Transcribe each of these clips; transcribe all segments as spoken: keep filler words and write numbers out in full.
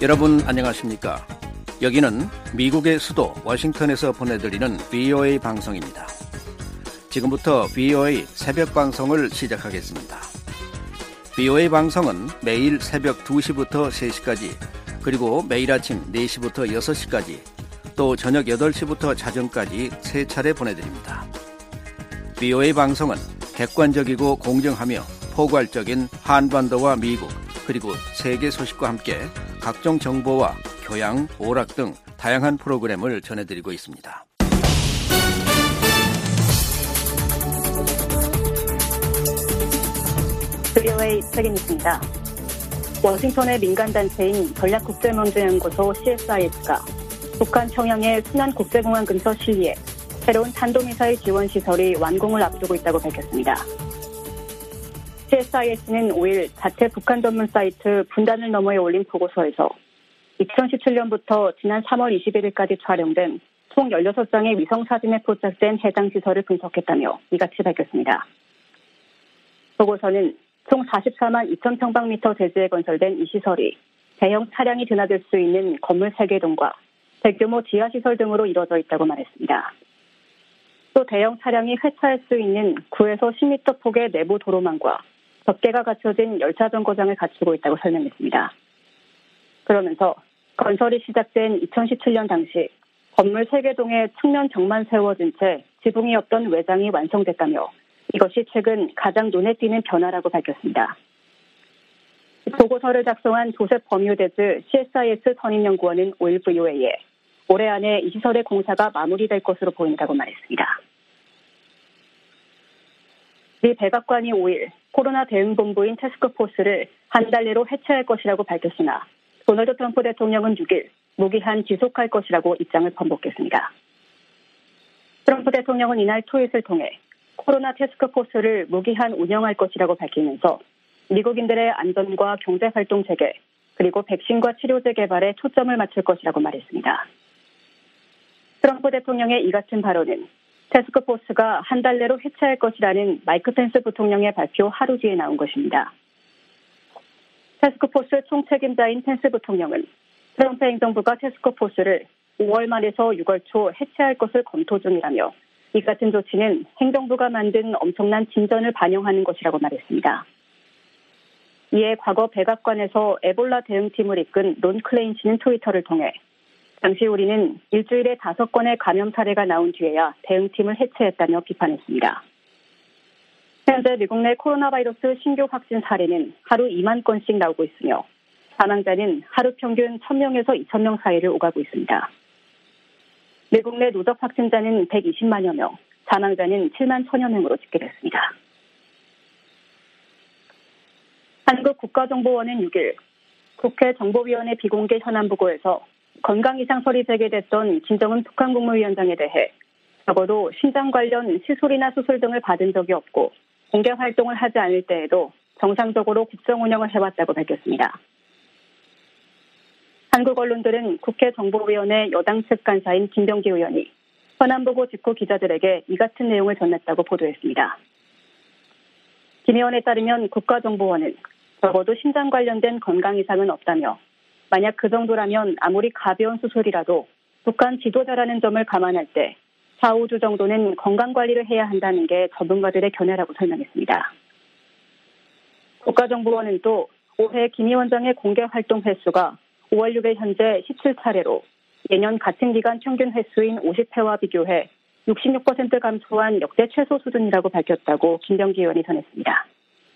여러분 안녕하십니까? 여기는 미국의 수도 워싱턴에서 보내드리는 브이오에이 방송입니다. 지금부터 브이오에이 새벽 방송을 시작하겠습니다. 브이오에이 방송은 매일 새벽 두 시부터 세 시까지, 그리고 매일 아침 네 시부터 여섯 시까지, 또 저녁 여덟 시부터 자정까지 세 차례 보내드립니다. 브이오에이 방송은 객관적이고 공정하며 포괄적인 한반도와 미국, 그리고 세계 소식과 함께 각종 정보와 교양, 오락 등 다양한 프로그램을 전해드리고 있습니다. 브이오에이 책임있습니다. 워싱턴의 민간단체인 전략국제문제연구소 씨에스아이에스가 북한 평양의 순안국제공항 근처 실리에 새로운 탄도미사일 지원 시설이 완공을 앞두고 있다고 밝혔습니다. 씨에스아이에스는 오 일 자체 북한 전문 사이트 분단을 너머에 올린 보고서에서 이천십칠 년부터 지난 삼월 이십일일까지 촬영된 총 열여섯 장의 위성사진에 포착된 해당 시설을 분석했다며 이같이 밝혔습니다. 보고서는 총 사십사만 이천 평방미터 대지에 건설된 이 시설이 대형 차량이 드나들 수 있는 건물 세 개 동과 대규모 지하시설 등으로 이루어져 있다고 말했습니다. 또 대형 차량이 회차할 수 있는 구에서 십 미터 폭의 내부 도로망과 덮개가 갖춰진 열차 정거장을 갖추고 있다고 설명했습니다. 그러면서 건설이 시작된 이천십칠 년 당시 건물 세 개 동에 측면 벽만 세워진 채 지붕이 없던 외장이 완성됐다며 이것이 최근 가장 눈에 띄는 변화라고 밝혔습니다. 보고서를 작성한 조셉 버뮤데즈 씨에스아이에스 선임연구원은 오 일 브이오에이에 올해 안에 이 시설의 공사가 마무리될 것으로 보인다고 말했습니다. 미 백악관이 오 일 코로나 대응본부인 태스크포스를 한 달 내로 해체할 것이라고 밝혔으나 도널드 트럼프 대통령은 육 일 무기한 지속할 것이라고 입장을 번복했습니다. 트럼프 대통령은 이날 트윗을 통해 코로나 태스크포스를 무기한 운영할 것이라고 밝히면서 미국인들의 안전과 경제활동 재개, 그리고 백신과 치료제 개발에 초점을 맞출 것이라고 말했습니다. 트럼프 대통령의 이 같은 발언은 태스크포스가 한 달 내로 해체할 것이라는 마이크 펜스 부통령의 발표 하루 뒤에 나온 것입니다. 태스크포스 총책임자인 펜스 부통령은 트럼프 행정부가 태스크포스를 오월 말에서 유월 초 해체할 것을 검토 중이라며 이 같은 조치는 행정부가 만든 엄청난 진전을 반영하는 것이라고 말했습니다. 이에 과거 백악관에서 에볼라 대응팀을 이끈 론 클레인 씨는 트위터를 통해 당시 우리는 일주일에 다섯 건의 감염 사례가 나온 뒤에야 대응팀을 해체했다며 비판했습니다. 현재 미국 내 코로나 바이러스 신규 확진 사례는 하루 이만 건씩 나오고 있으며 사망자는 하루 평균 천 명에서 이천 명 사이를 오가고 있습니다. 미국 내 누적 확진자는 백이십만여 명, 사망자는 칠만 천여 명으로 집계됐습니다. 한국국가정보원은 육 일 국회 정보위원회 비공개 현안 보고에서 건강 이상설이 제기됐던 김정은 북한 국무위원장에 대해 적어도 심장 관련 시술이나 수술 등을 받은 적이 없고 공개 활동을 하지 않을 때에도 정상적으로 국정 운영을 해왔다고 밝혔습니다. 한국 언론들은 국회 정보위원회 여당 측 간사인 김병기 의원이 현안 보고 직후 기자들에게 이 같은 내용을 전했다고 보도했습니다. 김 의원에 따르면 국가정보원은 적어도 심장 관련된 건강 이상은 없다며 만약 그 정도라면 아무리 가벼운 수술이라도 북한 지도자라는 점을 감안할 때 사, 오 주 정도는 건강관리를 해야 한다는 게 전문가들의 견해라고 설명했습니다. 국가정보원은 또 올해 김 위원장의 공개활동 횟수가 오월 육 일 현재 십칠 차례로 예년 같은 기간 평균 횟수인 오십 회와 비교해 육십육 퍼센트 감소한 역대 최소 수준이라고 밝혔다고 김병기 의원이 전했습니다.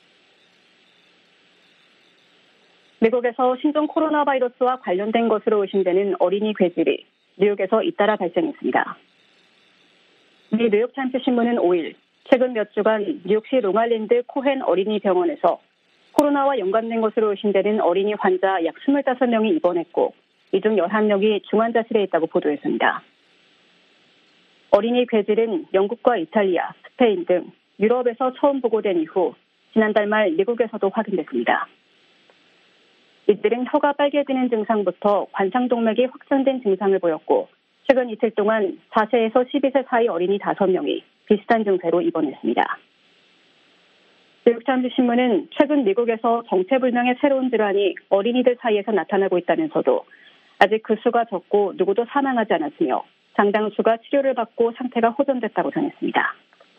미국에서 신종 코로나 바이러스와 관련된 것으로 의심되는 어린이 괴질이 뉴욕에서 잇따라 발생했습니다. 미 뉴욕타임스 신문은 오 일 최근 몇 주간 뉴욕시 롱아일랜드 코헨 어린이 병원에서 코로나와 연관된 것으로 의심되는 어린이 환자 약 스물다섯 명이 입원했고 이 중 열한 명이 중환자실에 있다고 보도했습니다. 어린이 괴질은 영국과 이탈리아, 스페인 등 유럽에서 처음 보고된 이후 지난달 말 미국에서도 확인됐습니다. 이들은 혀가 빨개지는 증상부터 관상동맥이 확장된 증상을 보였고 최근 이틀 동안 사 세에서 십이 세 사이 어린이 다섯 명이 비슷한 증세로 입원했습니다. 뉴욕타임스 신문은 최근 미국에서 정체불명의 새로운 질환이 어린이들 사이에서 나타나고 있다면서도 아직 그 수가 적고 누구도 사망하지 않았으며 상당수가 치료를 받고 상태가 호전됐다고 전했습니다.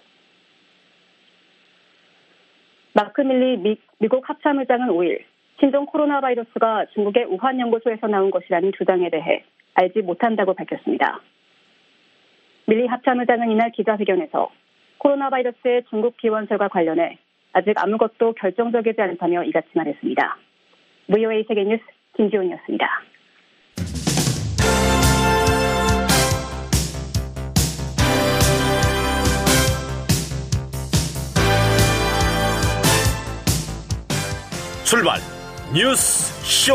마크 밀리 미, 미국 합참의장은 오일 신종 코로나 바이러스가 중국의 우한 연구소에서 나온 것이라는 주장에 대해 알지 못한다고 밝혔습니다. 밀리 합참의장은 이날 기자회견에서 코로나 바이러스의 중국 기원설과 관련해 아직 아무것도 결정적이지 않다며 이같이 말했습니다. 브이오에이 세계뉴스 김지훈이었습니다. 출발 뉴스 쇼.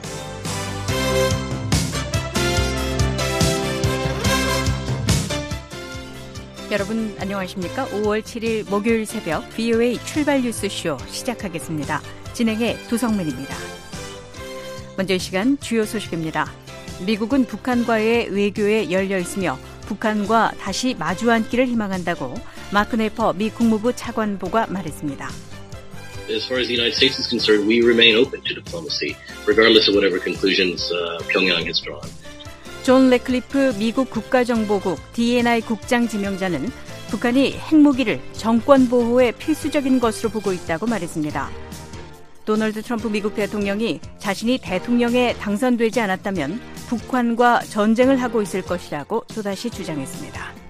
여러분 안녕하십니까? 오월 칠일 목요일 새벽 브이오에이 출발 뉴스 쇼 시작하겠습니다. 진행의 도성민입니다. 먼저 이 시간 주요 소식입니다. 미국은 북한과의 외교에 열려 있으며 북한과 다시 마주 앉기를 희망한다고 마크 네퍼 미 국무부 차관보가 말했습니다. As far as the United States is concerned, we remain open to diplomacy, regardless of whatever conclusions uh, Pyongyang has drawn. 존 레클리프 미국 국가정보국 디엔아이 국장 지명자는 북한이 핵무기를 정권 보호에 필수적인 것으로 보고 있다고 말했습니다. 도널드 트럼프 미국 대통령이 자신이 대통령에 당선되지 않았다면 북한과 전쟁을 하고 있을 것이라고 또다시 주장했습니다.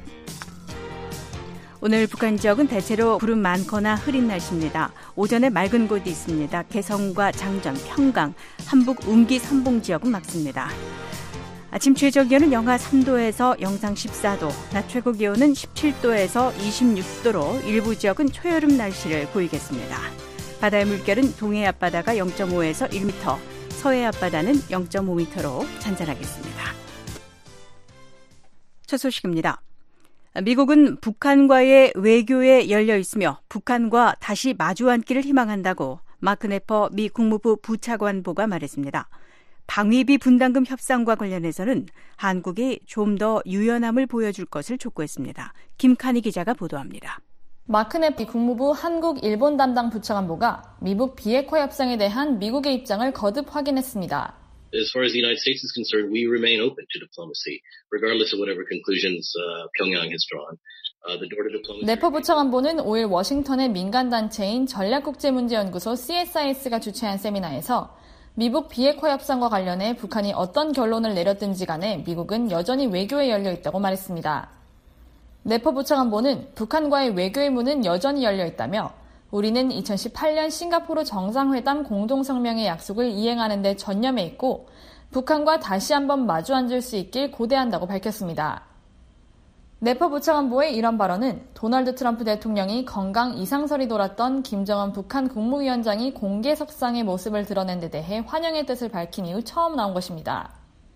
오늘 북한 지역은 대체로 구름 많거나 흐린 날씨입니다. 오전에 맑은 곳이 있습니다. 개성과 장전, 평강, 한북, 운기, 삼봉 지역은 맑습니다. 아침 최저 기온은 영하 삼도에서 영상 십사도, 낮 최고 기온은 십칠도에서 이십육도로 일부 지역은 초여름 날씨를 보이겠습니다. 바다의 물결은 동해 앞바다가 영점오에서 일 미터, 서해 앞바다는 영점오 미터로 잔잔하겠습니다. 첫 소식입니다. 미국은 북한과의 외교에 열려 있으며 북한과 다시 마주 앉기를 희망한다고 마크 네퍼 미 국무부 부차관보가 말했습니다. 방위비 분담금 협상과 관련해서는 한국이 좀 더 유연함을 보여줄 것을 촉구했습니다. 김칸희 기자가 보도합니다. 마크 네퍼 국무부 한국 일본 담당 부차관보가 미국 비핵화 협상에 대한 미국의 입장을 거듭 확인했습니다. As far as the United States is concerned, we remain open to diplomacy, regardless of whatever conclusions uh, Pyongyang has drawn. Uh, the door to diplomacy. 네퍼 부차관보는 오일 워싱턴의 민간단체인 전략국제문제연구소 씨에스아이에스가 주최한 세미나에서 미국 비핵화 협상과 관련해 북한이 어떤 결론을 내렸든지 간에 미국은 여전히 외교에 열려 있다고 말했습니다. 네퍼 부차관보는 북한과의 외교의 문은 여전히 열려 있다며 우리는 이천십팔년 싱가포르 정상회담 공동성명의 약속을 이행하는 데 전념해 있고 북한과 다시 한번 마주 앉을 수 있길 고대한다고 밝혔습니다. 네퍼 부차관보의 이런 발언은 도널드 트럼프 대통령이 건강 이상설이 돌았던 김정은 북한 국무위원장이 공개석상의 모습을 드러낸 데 대해 환영의 뜻을 밝힌 이후 처음 나온 것입니다.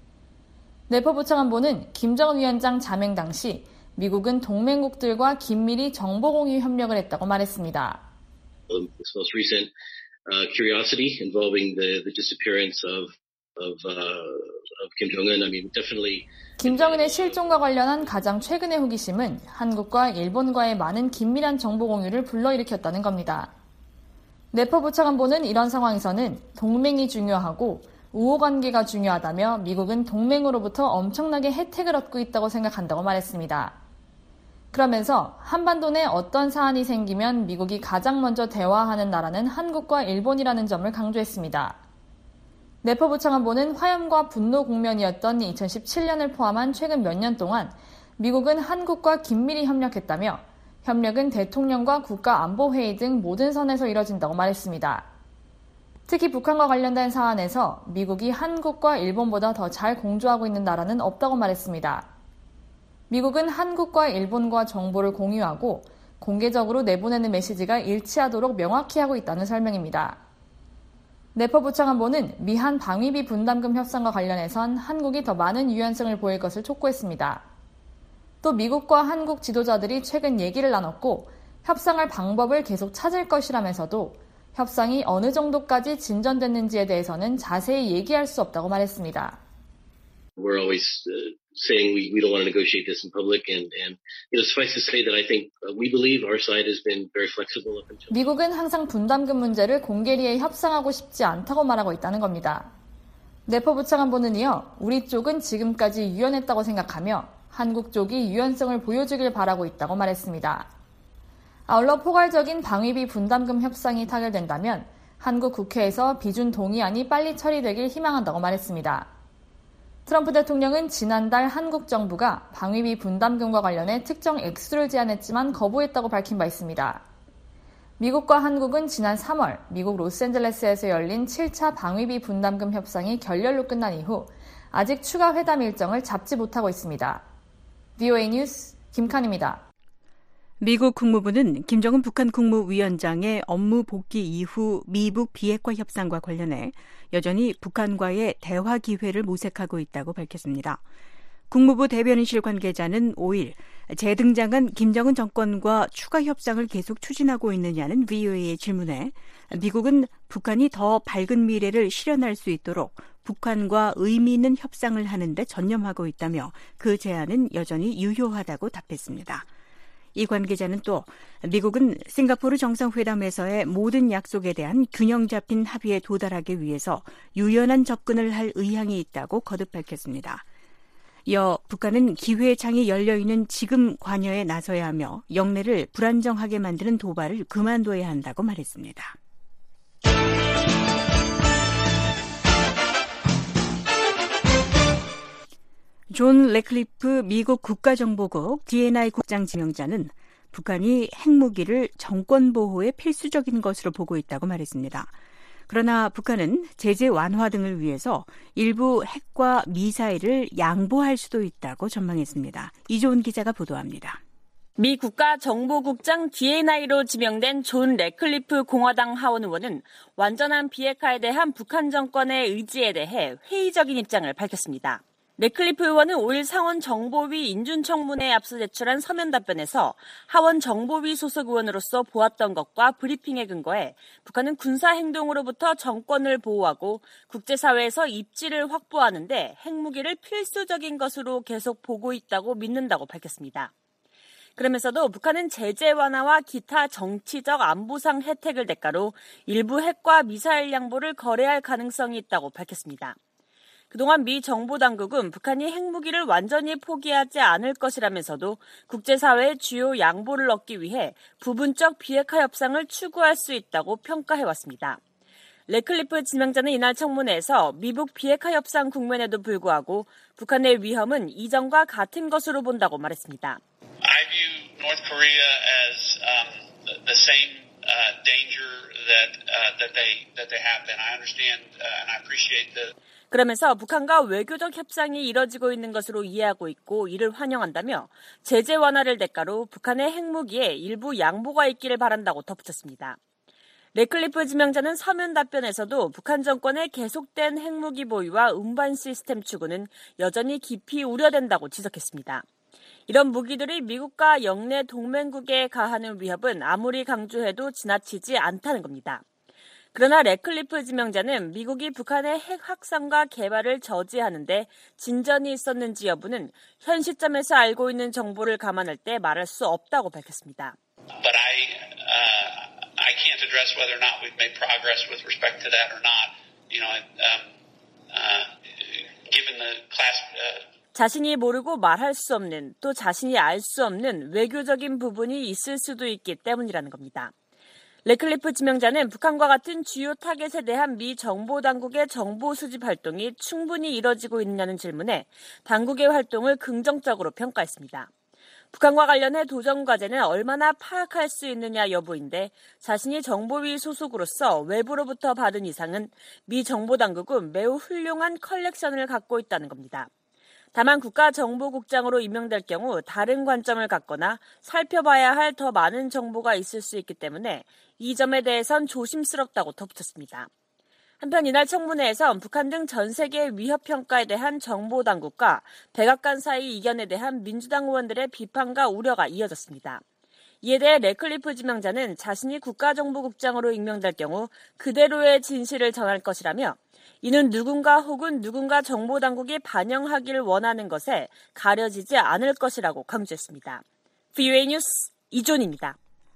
네퍼 부차관보는 김정은 위원장 자맹 당시 미국은 동맹국들과 긴밀히 정보공유 협력을 했다고 말했습니다. This most recent uh, curiosity involving the, the disappearance of of, uh, of Kim Jong-un. I mean, definitely. 김정은의 실종과 관련한 가장 최근의 호기심은 한국과 일본과의 많은 긴밀한 정보 공유를 불러일으켰다는 겁니다. 네퍼 부차관보는 이런 상황에서는 동맹이 중요하고 우호관계가 중요하다며 미국은 동맹으로부터 엄청나게 혜택을 얻고 있다고 생각한다고 말했습니다. 그러면서 한반도 내 어떤 사안이 생기면 미국이 가장 먼저 대화하는 나라는 한국과 일본이라는 점을 강조했습니다. 네퍼 부차관보는 화염과 분노 국면이었던 이천십칠년을 포함한 최근 몇 년 동안 미국은 한국과 긴밀히 협력했다며 협력은 대통령과 국가안보회의 등 모든 선에서 이뤄진다고 말했습니다. 특히 북한과 관련된 사안에서 미국이 한국과 일본보다 더 잘 공조하고 있는 나라는 없다고 말했습니다. 미국은 한국과 일본과 정보를 공유하고 공개적으로 내보내는 메시지가 일치하도록 명확히 하고 있다는 설명입니다. 네퍼 부차관보는 미한 방위비 분담금 협상과 관련해선 한국이 더 많은 유연성을 보일 것을 촉구했습니다. 또 미국과 한국 지도자들이 최근 얘기를 나눴고 협상할 방법을 계속 찾을 것이라면서도 협상이 어느 정도까지 진전됐는지에 대해서는 자세히 얘기할 수 없다고 말했습니다. We're always uh, saying we, we don't want to negotiate this in public. And, and you know, suffice to say that I think uh, we believe our side has been very flexible up until. 미국은 항상 분담금 문제를 공개리에 협상하고 싶지 않다고 말하고 있다는 겁니다. 네퍼 부차관보는 이어 우리 쪽은 지금까지 유연했다고 생각하며 한국 쪽이 유연성을 보여주길 바라고 있다고 말했습니다. 아울러 포괄적인 방위비 분담금 협상이 타결된다면 한국 국회에서 비준 동의안이 빨리 처리되길 희망한다고 말했습니다. 트럼프 대통령은 지난달 한국 정부가 방위비 분담금과 관련해 특정 액수를 제안했지만 거부했다고 밝힌 바 있습니다. 미국과 한국은 지난 삼월 미국 로스앤젤레스에서 열린 칠 차 방위비 분담금 협상이 결렬로 끝난 이후 아직 추가 회담 일정을 잡지 못하고 있습니다. 브이오에이 뉴스 김칸입니다. 미국 국무부는 김정은 북한 국무위원장의 업무 복귀 이후 미북 비핵화 협상과 관련해 여전히 북한과의 대화 기회를 모색하고 있다고 밝혔습니다. 국무부 대변인실 관계자는 오일 재등장한 김정은 정권과 추가 협상을 계속 추진하고 있느냐는 브이오에이의 질문에 미국은 북한이 더 밝은 미래를 실현할 수 있도록 북한과 의미 있는 협상을 하는 데 전념하고 있다며 그 제안은 여전히 유효하다고 답했습니다. 이 관계자는 또 미국은 싱가포르 정상회담에서의 모든 약속에 대한 균형 잡힌 합의에 도달하기 위해서 유연한 접근을 할 의향이 있다고 거듭 밝혔습니다. 이어 북한은 기회의 창이 열려있는 지금 관여에 나서야 하며 영내를 불안정하게 만드는 도발을 그만둬야 한다고 말했습니다. 존 레클리프 미국 국가정보국 디엔아이 국장 지명자는 북한이 핵무기를 정권 보호에 필수적인 것으로 보고 있다고 말했습니다. 그러나 북한은 제재 완화 등을 위해서 일부 핵과 미사일을 양보할 수도 있다고 전망했습니다. 이조은 기자가 보도합니다. 미 국가정보국장 디엔아이로 지명된 존 레클리프 공화당 하원 의원은 완전한 비핵화에 대한 북한 정권의 의지에 대해 회의적인 입장을 밝혔습니다. 레클리프 의원은 오일 상원 정보위 인준청문회에 앞서 제출한 서면 답변에서 하원 정보위 소속 의원으로서 보았던 것과 브리핑에 근거해 북한은 군사행동으로부터 정권을 보호하고 국제사회에서 입지를 확보하는 데 핵무기를 필수적인 것으로 계속 보고 있다고 믿는다고 밝혔습니다. 그러면서도 북한은 제재 완화와 기타 정치적 안보상 혜택을 대가로 일부 핵과 미사일 양보를 거래할 가능성이 있다고 밝혔습니다. 그동안 미 정보당국은 북한이 핵무기를 완전히 포기하지 않을 것이라면서도 국제사회의 주요 양보를 얻기 위해 부분적 비핵화 협상을 추구할 수 있다고 평가해왔습니다. 레클리프 지명자는 이날 청문회에서 미북 비핵화 협상 국면에도 불구하고 북한의 위험은 이전과 같은 것으로 본다고 말했습니다. I view North Korea as um, the same uh, danger that uh, that they that they have been. I understand uh, and I appreciate the 그러면서 북한과 외교적 협상이 이뤄지고 있는 것으로 이해하고 있고 이를 환영한다며 제재 완화를 대가로 북한의 핵무기에 일부 양보가 있기를 바란다고 덧붙였습니다. 레클리프 지명자는 서면 답변에서도 북한 정권의 계속된 핵무기 보유와 운반 시스템 추구는 여전히 깊이 우려된다고 지적했습니다. 이런 무기들이 미국과 영내 동맹국에 가하는 위협은 아무리 강조해도 지나치지 않다는 겁니다. 그러나 레클리프 지명자는 미국이 북한의 핵 확산과 개발을 저지하는데 진전이 있었는지 여부는 현 시점에서 알고 있는 정보를 감안할 때 말할 수 없다고 밝혔습니다. But I, uh, I can't address whether or not we've made progress with respect to that or not. You know, um, uh, given the class. Uh, 자신이 모르고 말할 수 없는 또 자신이 알 수 없는 외교적인 부분이 있을 수도 있기 때문이라는 겁니다. 레클리프 지명자는 북한과 같은 주요 타겟에 대한 미 정보당국의 정보 수집 활동이 충분히 이뤄지고 있느냐는 질문에 당국의 활동을 긍정적으로 평가했습니다. 북한과 관련해 도전 과제는 얼마나 파악할 수 있느냐 여부인데 자신이 정보위 소속으로서 외부로부터 받은 이상은 미 정보당국은 매우 훌륭한 컬렉션을 갖고 있다는 겁니다. 다만 국가정보국장으로 임명될 경우 다른 관점을 갖거나 살펴봐야 할 더 많은 정보가 있을 수 있기 때문에 이 점에 대해선 조심스럽다고 덧붙였습니다. 한편 이날 청문회에선 북한 등 전 세계의 위협 평가에 대한 정보당국과 백악관 사이 이견에 대한 민주당 의원들의 비판과 우려가 이어졌습니다. 이에 대해 레클리프 지명자는 자신이 국가정보국장으로 임명될 경우 그대로의 진실을 전할 것이라며 이는 누군가 혹은 누군가 정보당국이 반영하기를 원하는 것에 가려지지 않을 것이라고 강조했습니다. 브이오에이 뉴스 이존입니다.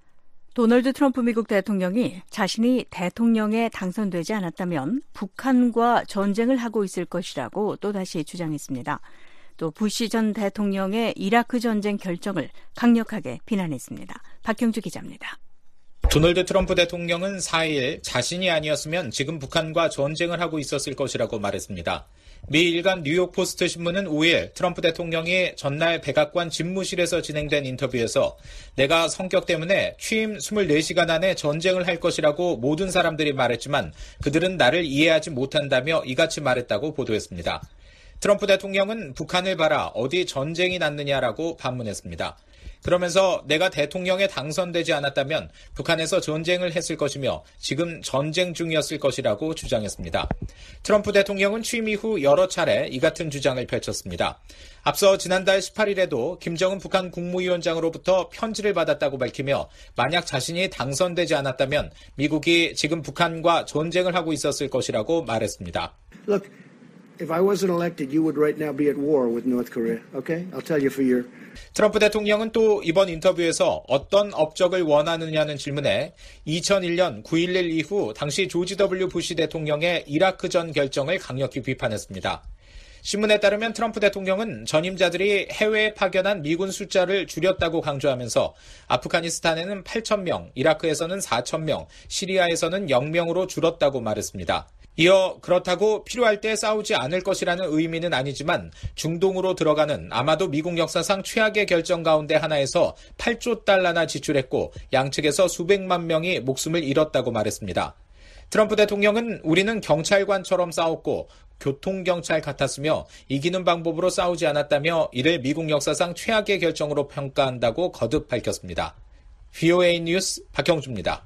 도널드 트럼프 미국 대통령이 자신이 대통령에 당선되지 않았다면 북한과 전쟁을 하고 있을 것이라고 또다시 주장했습니다. 또 부시 전 대통령의 이라크 전쟁 결정을 강력하게 비난했습니다. 박형주 기자입니다. 도널드 트럼프 대통령은 사 일 자신이 아니었으면 지금 북한과 전쟁을 하고 있었을 것이라고 말했습니다. 미 일간 뉴욕포스트 신문은 오 일 트럼프 대통령이 전날 백악관 집무실에서 진행된 인터뷰에서 내가 성격 때문에 취임 이십사 시간 안에 전쟁을 할 것이라고 모든 사람들이 말했지만 그들은 나를 이해하지 못한다며 이같이 말했다고 보도했습니다. 트럼프 대통령은 북한을 봐라 어디 전쟁이 났느냐라고 반문했습니다. 그러면서 내가 대통령에 당선되지 않았다면 북한에서 전쟁을 했을 것이며 지금 전쟁 중이었을 것이라고 주장했습니다. 트럼프 대통령은 취임 이후 여러 차례 이 같은 주장을 펼쳤습니다. 앞서 지난달 십팔 일에도 김정은 북한 국무위원장으로부터 편지를 받았다고 밝히며 만약 자신이 당선되지 않았다면 미국이 지금 북한과 전쟁을 하고 있었을 것이라고 말했습니다. Look, if I wasn't elected, you would right now be at war with North Korea. Okay? I'll tell you for your... 트럼프 대통령은 또 이번 인터뷰에서 어떤 업적을 원하느냐는 질문에 이천일 년 구일 일 이후 당시 조지 더블유 부시 대통령의 이라크전 결정을 강력히 비판했습니다. 신문에 따르면 트럼프 대통령은 전임자들이 해외에 파견한 미군 숫자를 줄였다고 강조하면서 아프가니스탄에는 팔천 명, 이라크에서는 사천 명, 시리아에서는 영 명으로 줄었다고 말했습니다. 이어 그렇다고 필요할 때 싸우지 않을 것이라는 의미는 아니지만 중동으로 들어가는 아마도 미국 역사상 최악의 결정 가운데 하나에서 팔조 달러나 지출했고 양측에서 수백만 명이 목숨을 잃었다고 말했습니다. 트럼프 대통령은 우리는 경찰관처럼 싸웠고 교통경찰 같았으며 이기는 방법으로 싸우지 않았다며 이를 미국 역사상 최악의 결정으로 평가한다고 거듭 밝혔습니다. 브이오에이 뉴스 박형주입니다.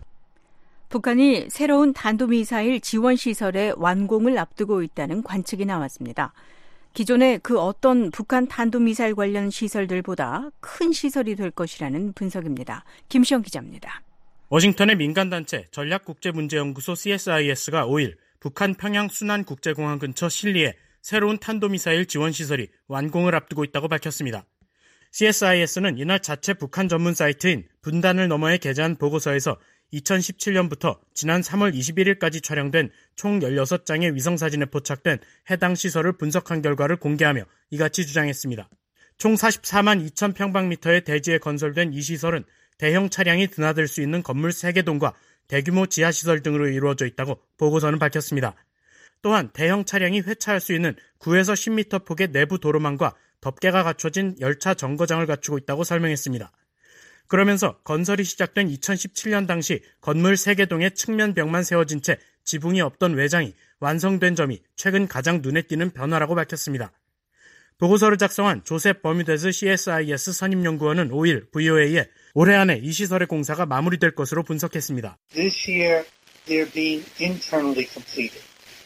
북한이 새로운 탄도미사일 지원시설의 완공을 앞두고 있다는 관측이 나왔습니다. 기존의 그 어떤 북한 탄도미사일 관련 시설들보다 큰 시설이 될 것이라는 분석입니다. 김시영 기자입니다. 워싱턴의 민간단체 전략국제문제연구소 씨에스아이에스가 오 일 북한 평양 순안국제공항 근처 실리에 새로운 탄도미사일 지원시설이 완공을 앞두고 있다고 밝혔습니다. 씨에스아이에스는 이날 자체 북한 전문 사이트인 분단을 너머에 게재한 보고서에서 이천십칠 년부터 지난 삼월 이십일일까지 촬영된 총 열여섯 장의 위성사진에 포착된 해당 시설을 분석한 결과를 공개하며 이같이 주장했습니다. 총 사십사만 이천 평방미터의 대지에 건설된 이 시설은 대형 차량이 드나들 수 있는 건물 세 개 동과 대규모 지하시설 등으로 이루어져 있다고 보고서는 밝혔습니다. 또한 대형 차량이 회차할 수 있는 구에서 십 미터 폭의 내부 도로망과 덮개가 갖춰진 열차 정거장을 갖추고 있다고 설명했습니다. 그러면서 건설이 시작된 이천십칠 년 당시 건물 세 개 동의 측면 벽만 세워진 채 지붕이 없던 외장이 완성된 점이 최근 가장 눈에 띄는 변화라고 밝혔습니다. 보고서를 작성한 조셉 버뮤데즈 씨에스아이에스 선임연구원은 오 일 브이오에이에 올해 안에 이 시설의 공사가 마무리될 것으로 분석했습니다. This year, they're being internally completed.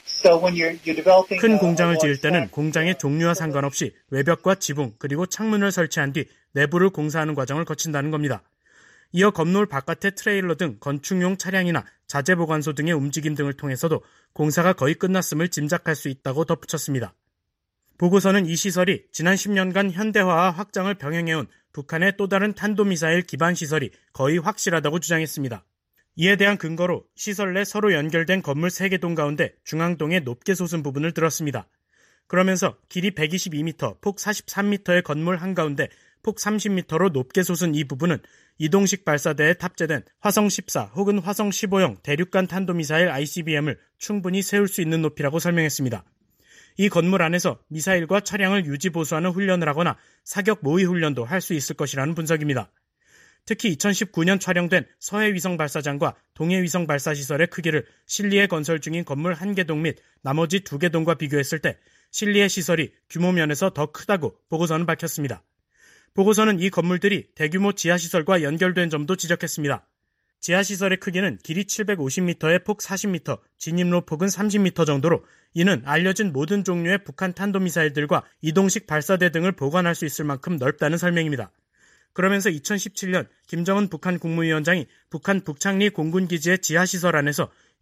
큰 공장을 지을 때는 공장의 종류와 상관없이 외벽과 지붕 그리고 창문을 설치한 뒤 내부를 공사하는 과정을 거친다는 겁니다. 이어 건물 바깥의 트레일러 등 건축용 차량이나 자재보관소 등의 움직임 등을 통해서도 공사가 거의 끝났음을 짐작할 수 있다고 덧붙였습니다. 보고서는 이 시설이 지난 십 년간 현대화와 확장을 병행해온 북한의 또 다른 탄도미사일 기반 시설이 거의 확실하다고 주장했습니다. 이에 대한 근거로 시설 내 서로 연결된 건물 세 개 동 가운데 중앙동의 높게 솟은 부분을 들었습니다. 그러면서 길이 백이십이 미터, 폭 사십삼 미터의 건물 한가운데 폭 삼십 미터로 높게 솟은 이 부분은 이동식 발사대에 탑재된 화성 십사 혹은 화성 십오형 대륙간 탄도미사일 아이씨비엠을 충분히 세울 수 있는 높이라고 설명했습니다. 이 건물 안에서 미사일과 차량을 유지 보수하는 훈련을 하거나 사격 모의 훈련도 할 수 있을 것이라는 분석입니다. 특히 이천십구 년 촬영된 서해 위성 발사장과 동해 위성 발사 시설의 크기를 실리에 건설 중인 건물 한 개 동 및 나머지 두 개 동과 비교했을 때 실리의 시설이 규모 면에서 더 크다고 보고서는 밝혔습니다. 보고서는 이 건물들이 대규모 지하시설과 연결된 점도 지적했습니다. 지하시설의 크기는 길이 칠백오십 미터에 폭 사십 미터, 진입로 폭은 삼십 미터 정도로 이는 알려진 모든 종류의 북한 탄도미사일들과 이동식 발사대 등을 보관할 수 있을 만큼 넓다는 설명입니다. 그러면서 이천십칠 년 김정은 북한 국무위원장이 북한 북창리 공군기지의 지하시설 안에서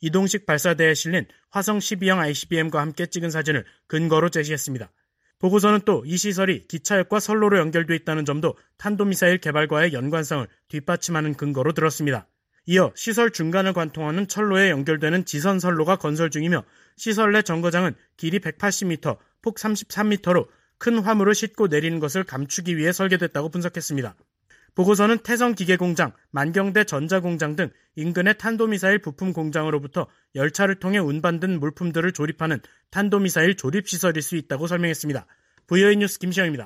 이동식 발사대에 실린 화성 십이형 아이씨비엠과 함께 찍은 사진을 근거로 제시했습니다. 보고서는 또 이 시설이 기차역과 선로로 연결돼 있다는 점도 탄도미사일 개발과의 연관성을 뒷받침하는 근거로 들었습니다. 이어 시설 중간을 관통하는 철로에 연결되는 지선 선로가 건설 중이며 시설 내 정거장은 길이 백팔십 미터, 폭 삼십삼 미터로 큰 화물을 싣고 내리는 것을 감추기 위해 설계됐다고 분석했습니다. 보고서는 태성기계공장, 만경대 전자공장 등 인근의 탄도미사일 부품 공장으로부터 열차를 통해 운반된 물품들을 조립하는 탄도미사일 조립시설일 수 있다고 설명했습니다. 브이오에이 뉴스 김시영입니다.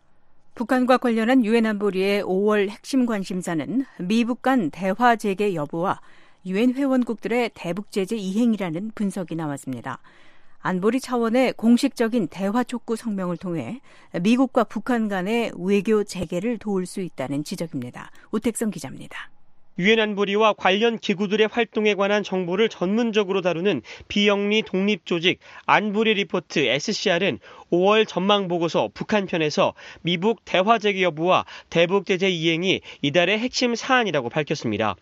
북한과 관련한 유엔 안보리의 오월 핵심 관심사는 미북 간 대화 재개 여부와 유엔 회원국들의 대북 제재 이행이라는 분석이 나왔습니다. 안보리 차원의 공식적인 대화 촉구 성명을 통해 미국과 북한 간의 외교 재개를 도울 수 있다는 지적입니다. 오택성 기자입니다. 유엔 안보리와 관련 기구들의 활동에 관한 정보를 전문적으로 다루는 비영리 독립조직 안보리 리포트 에스씨알은 오월 전망보고서 북한 편에서 미북 대화 재개 여부와 대북 제재 이행이 이달의 핵심 사안이라고 밝혔습니다.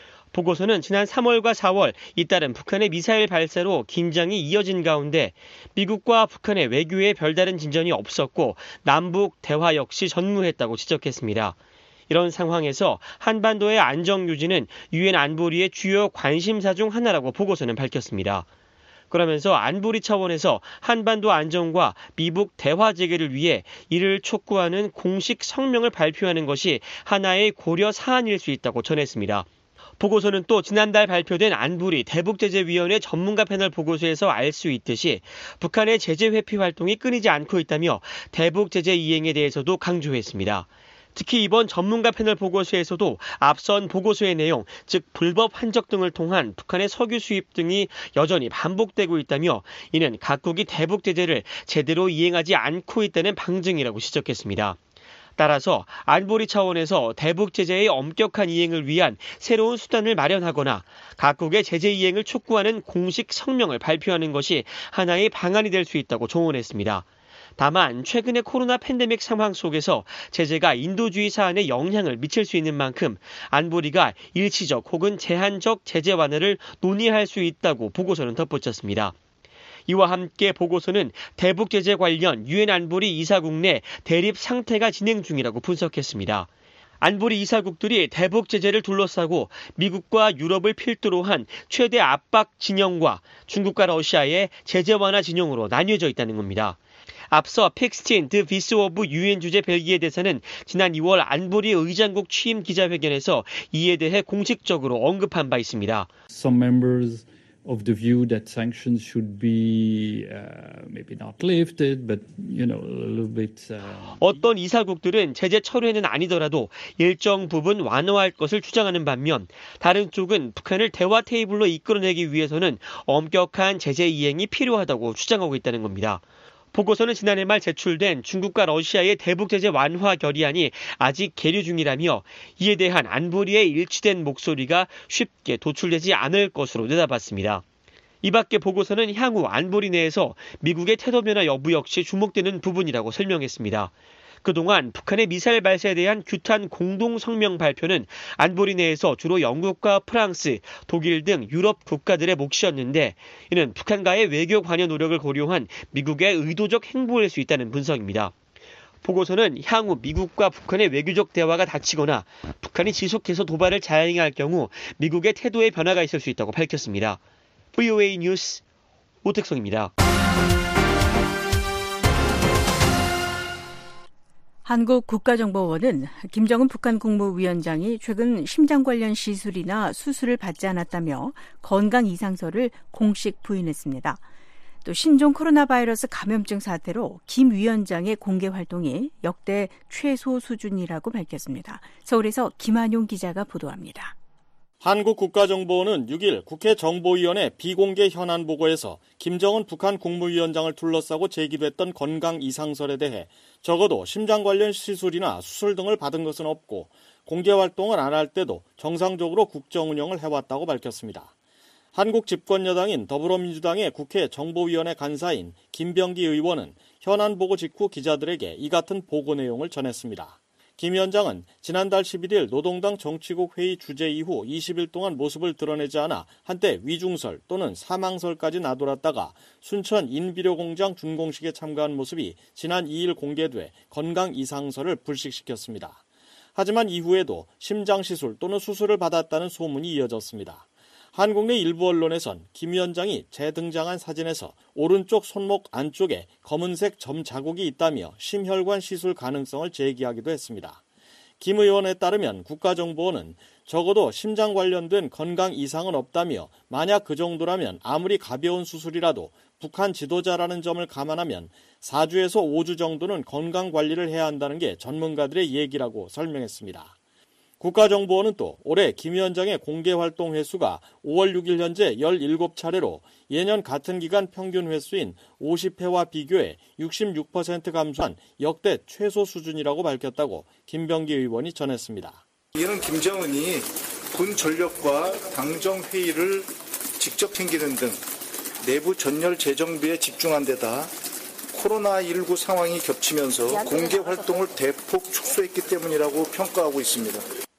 보고서는 지난 삼월과 사월 잇따른 북한의 미사일 발사로 긴장이 이어진 가운데 미국과 북한의 외교에 별다른 진전이 없었고 남북 대화 역시 전무했다고 지적했습니다. 이런 상황에서 한반도의 안정 유지는 유엔 안보리의 주요 관심사 중 하나라고 보고서는 밝혔습니다. 그러면서 안보리 차원에서 한반도 안정과 미북 대화 재개를 위해 이를 촉구하는 공식 성명을 발표하는 것이 하나의 고려 사안일 수 있다고 전했습니다. 보고서는 또 지난달 발표된 안보리 대북제재위원회 전문가 패널 보고서에서 알 수 있듯이 북한의 제재 회피 활동이 끊이지 않고 있다며 대북제재 이행에 대해서도 강조했습니다. 특히 이번 전문가 패널 보고서에서도 앞선 보고서의 내용, 즉 불법 환적 등을 통한 북한의 석유 수입 등이 여전히 반복되고 있다며 이는 각국이 대북제재를 제대로 이행하지 않고 있다는 방증이라고 지적했습니다. 따라서 안보리 차원에서 대북제재의 엄격한 이행을 위한 새로운 수단을 마련하거나 각국의 제재 이행을 촉구하는 공식 성명을 발표하는 것이 하나의 방안이 될 수 있다고 조언했습니다. 다만 최근의 코로나 팬데믹 상황 속에서 제재가 인도주의 사안에 영향을 미칠 수 있는 만큼 안보리가 일시적 혹은 제한적 제재 완화를 논의할 수 있다고 보고서는 덧붙였습니다. 이와 함께 보고서는 대북 제재 관련 유엔 안보리 이사국 내 대립 상태가 진행 중이라고 분석했습니다. 안보리 이사국들이 대북 제재를 둘러싸고 미국과 유럽을 필두로 한 최대 압박 진영과 중국과 러시아의 제재 완화 진영으로 나뉘어져 있다는 겁니다. 앞서 팩스틴 드 비스 오브 유엔 주재 벨기에 대사는 지난 이월 안보리 의장국 취임 기자회견에서 이에 대해 공식적으로 언급한 바 있습니다. Some members of the view that sanctions should be uh, maybe not lifted, but you know a little bit. Uh... 어떤 이사국들은 제재 철회는 아니더라도 일정 부분 완화할 것을 주장하는 반면 다른 쪽은 북한을 대화 테이블로 이끌어내기 위해서는 엄격한 제재 이행이 필요하다고 주장하고 있다는 겁니다. 보고서는 지난해 말 제출된 중국과 러시아의 대북 제재 완화 결의안이 아직 계류 중이라며 이에 대한 안보리의 일치된 목소리가 쉽게 도출되지 않을 것으로 내다봤습니다. 이 밖에 보고서는 향후 안보리 내에서 미국의 태도 변화 여부 역시 주목되는 부분이라고 설명했습니다. 그동안 북한의 미사일 발사에 대한 규탄 공동성명 발표는 안보리 내에서 주로 영국과 프랑스, 독일 등 유럽 국가들의 몫이었는데 이는 북한과의 외교 관여 노력을 고려한 미국의 의도적 행보일 수 있다는 분석입니다. 보고서는 향후 미국과 북한의 외교적 대화가 닫히거나 북한이 지속해서 도발을 자행할 경우 미국의 태도의 변화가 있을 수 있다고 밝혔습니다. 브이오에이 뉴스 오택성입니다. 한국 국가정보원은 김정은 북한 국무위원장이 최근 심장 관련 시술이나 수술을 받지 않았다며 건강 이상서를 공식 부인했습니다. 또 신종 코로나 바이러스 감염증 사태로 김 위원장의 공개 활동이 역대 최소 수준이라고 밝혔습니다. 서울에서 김한용 기자가 보도합니다. 한국국가정보원은 육 일 국회 정보위원회 비공개 현안 보고에서 김정은 북한 국무위원장을 둘러싸고 제기됐던 건강 이상설에 대해 적어도 심장 관련 시술이나 수술 등을 받은 것은 없고 공개 활동을 안 할 때도 정상적으로 국정 운영을 해왔다고 밝혔습니다. 한국 집권여당인 더불어민주당의 국회 정보위원회 간사인 김병기 의원은 현안 보고 직후 기자들에게 이 같은 보고 내용을 전했습니다. 김 위원장은 지난달 십일일 노동당 정치국 회의 주재 이후 이십 일 동안 모습을 드러내지 않아 한때 위중설 또는 사망설까지 나돌았다가 순천 인비료 공장 준공식에 참가한 모습이 지난 이일 공개돼 건강 이상설을 불식시켰습니다. 하지만 이후에도 심장시술 또는 수술을 받았다는 소문이 이어졌습니다. 한국 내 일부 언론에선 김 위원장이 재등장한 사진에서 오른쪽 손목 안쪽에 검은색 점 자국이 있다며 심혈관 시술 가능성을 제기하기도 했습니다. 김 의원에 따르면 국가정보원은 적어도 심장 관련된 건강 이상은 없다며 만약 그 정도라면 아무리 가벼운 수술이라도 북한 지도자라는 점을 감안하면 사 주에서 오 주 정도는 건강관리를 해야 한다는 게 전문가들의 얘기라고 설명했습니다. 국가정보원은 또 올해 김 위원장의 공개활동 횟수가 오월 육일 현재 열일곱 차례로 예년 같은 기간 평균 횟수인 오십 회와 비교해 육십육 퍼센트 감소한 역대 최소 수준이라고 밝혔다고 김병기 의원이 전했습니다. 이는 김정은이 군 전력과 당정 회의를 직접 챙기는 등 내부 전열 재정비에 집중한 데다 코로나십구 상황이 겹치면서 공개활동을 대폭 축소했기 때문이라고 평가하고 있습니다.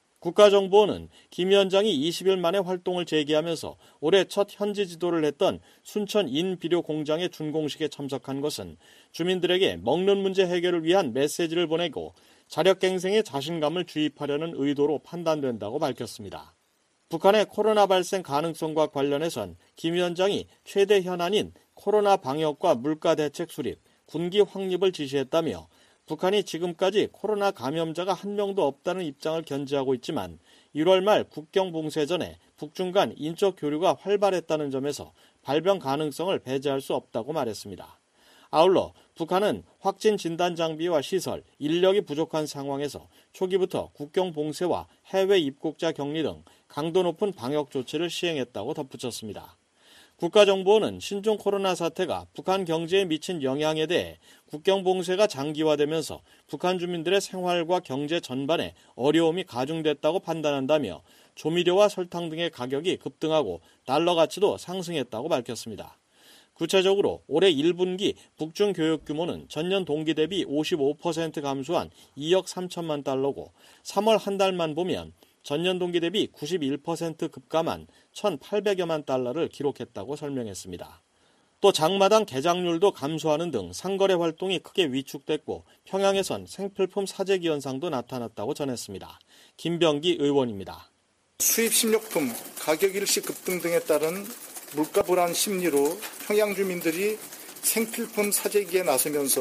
국가정보원은 김 위원장이 이십 일 만에 활동을 재개하면서 올해 첫 현지 지도를 했던 순천 인비료 공장의 준공식에 참석한 것은 주민들에게 먹는 문제 해결을 위한 메시지를 보내고 자력갱생에 자신감을 주입하려는 의도로 판단된다고 밝혔습니다. 북한의 코로나 발생 가능성과 관련해선 김 위원장이 최대 현안인 코로나 방역과 물가 대책 수립, 군기 확립을 지시했다며 북한이 지금까지 코로나 감염자가 한 명도 없다는 입장을 견지하고 있지만 일월 말 국경 봉쇄 전에 북중 간 인적 교류가 활발했다는 점에서 발병 가능성을 배제할 수 없다고 말했습니다. 아울러 북한은 확진 진단 장비와 시설, 인력이 부족한 상황에서 초기부터 국경 봉쇄와 해외 입국자 격리 등 강도 높은 방역 조치를 시행했다고 덧붙였습니다. 국가정보원은 신종 코로나 사태가 북한 경제에 미친 영향에 대해 국경 봉쇄가 장기화되면서 북한 주민들의 생활과 경제 전반에 어려움이 가중됐다고 판단한다며 조미료와 설탕 등의 가격이 급등하고 달러 가치도 상승했다고 밝혔습니다. 구체적으로 올해 일 분기 북중 교역 규모는 전년 동기 대비 오십오 퍼센트 감소한 이억 삼천만 달러고 삼월 한 달만 보면 전년 동기 대비 구십일 퍼센트 급감한 천팔백여만 달러를 기록했다고 설명했습니다. 또 장마당 개장률도 감소하는 등 상거래 활동이 크게 위축됐고 평양에선 생필품 사재기 현상도 나타났다고 전했습니다. 김병기 의원입니다. 수입 식료품 가격 일시 급등 등에 따른 물가 불안 심리로 평양 주민들이 생필품 사재기에 나서면서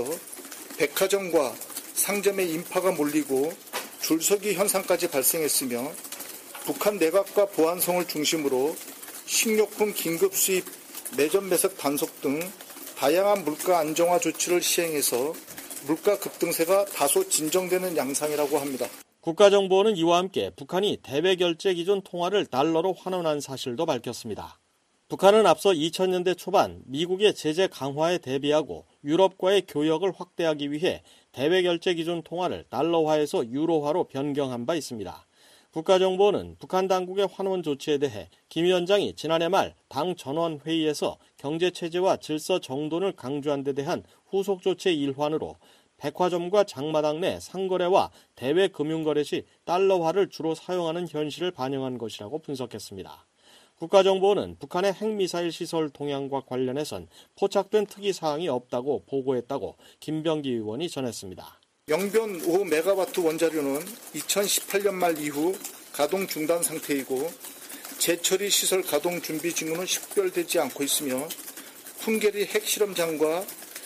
백화점과 상점에 인파가 몰리고 줄서기 현상까지 발생했으며 북한 내각과 보안성을 중심으로 식료품 긴급 수입, 매점 매석 단속 등 다양한 물가 안정화 조치를 시행해서 물가 급등세가 다소 진정되는 양상이라고 합니다. 국가정보원은 이와 함께 북한이 대외 결제 기준 통화를 달러로 환원한 사실도 밝혔습니다. 북한은 앞서 이천 년대 초반 미국의 제재 강화에 대비하고 유럽과의 교역을 확대하기 위해 대외 결제 기준 통화를 달러화에서 유로화로 변경한 바 있습니다. 국가정보원은 북한 당국의 환원 조치에 대해 김 위원장이 지난해 말 당 전원 회의에서 경제체제와 질서 정돈을 강조한 데 대한 후속 조치의 일환으로 백화점과 장마당 내 상거래와 대외 금융거래 시 달러화를 주로 사용하는 현실을 반영한 것이라고 분석했습니다. 국가정보원은 북한의 핵미사일 시설 동향과 관련해선 포착된 특이 사항이 없다고 보고했다고 김병기 의원이 전했습니다. 영변 오 메가와트 원자료는 이천십팔 년 말 이후 가동 중단 상태이고 재처리 시설 가동 준비 징후는 식별되지 않고 있으며 풍계리 핵실험장과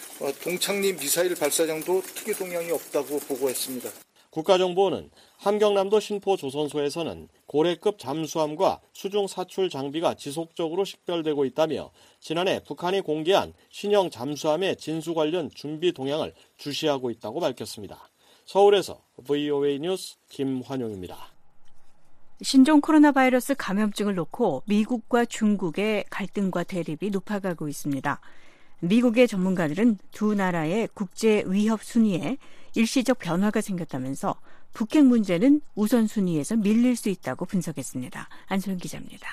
동창리 미사일 발사장도 특이 동향이 없다고 보고했습니다. 국가정보원은 함경남도 신포조선소에서는 고래급 잠수함과 수중 사출 장비가 지속적으로 식별되고 있다며 지난해 북한이 공개한 신형 잠수함의 진수 관련 준비 동향을 주시하고 있다고 밝혔습니다. 서울에서 브이오에이 뉴스 김환용입니다. 신종 코로나 바이러스 감염증을 놓고 미국과 중국의 갈등과 대립이 높아가고 있습니다. 미국의 전문가들은 두 나라의 국제 위협 순위에 일시적 변화가 생겼다면서 북핵 문제는 우선순위에서 밀릴 수 있다고 분석했습니다. 안소영 기자입니다.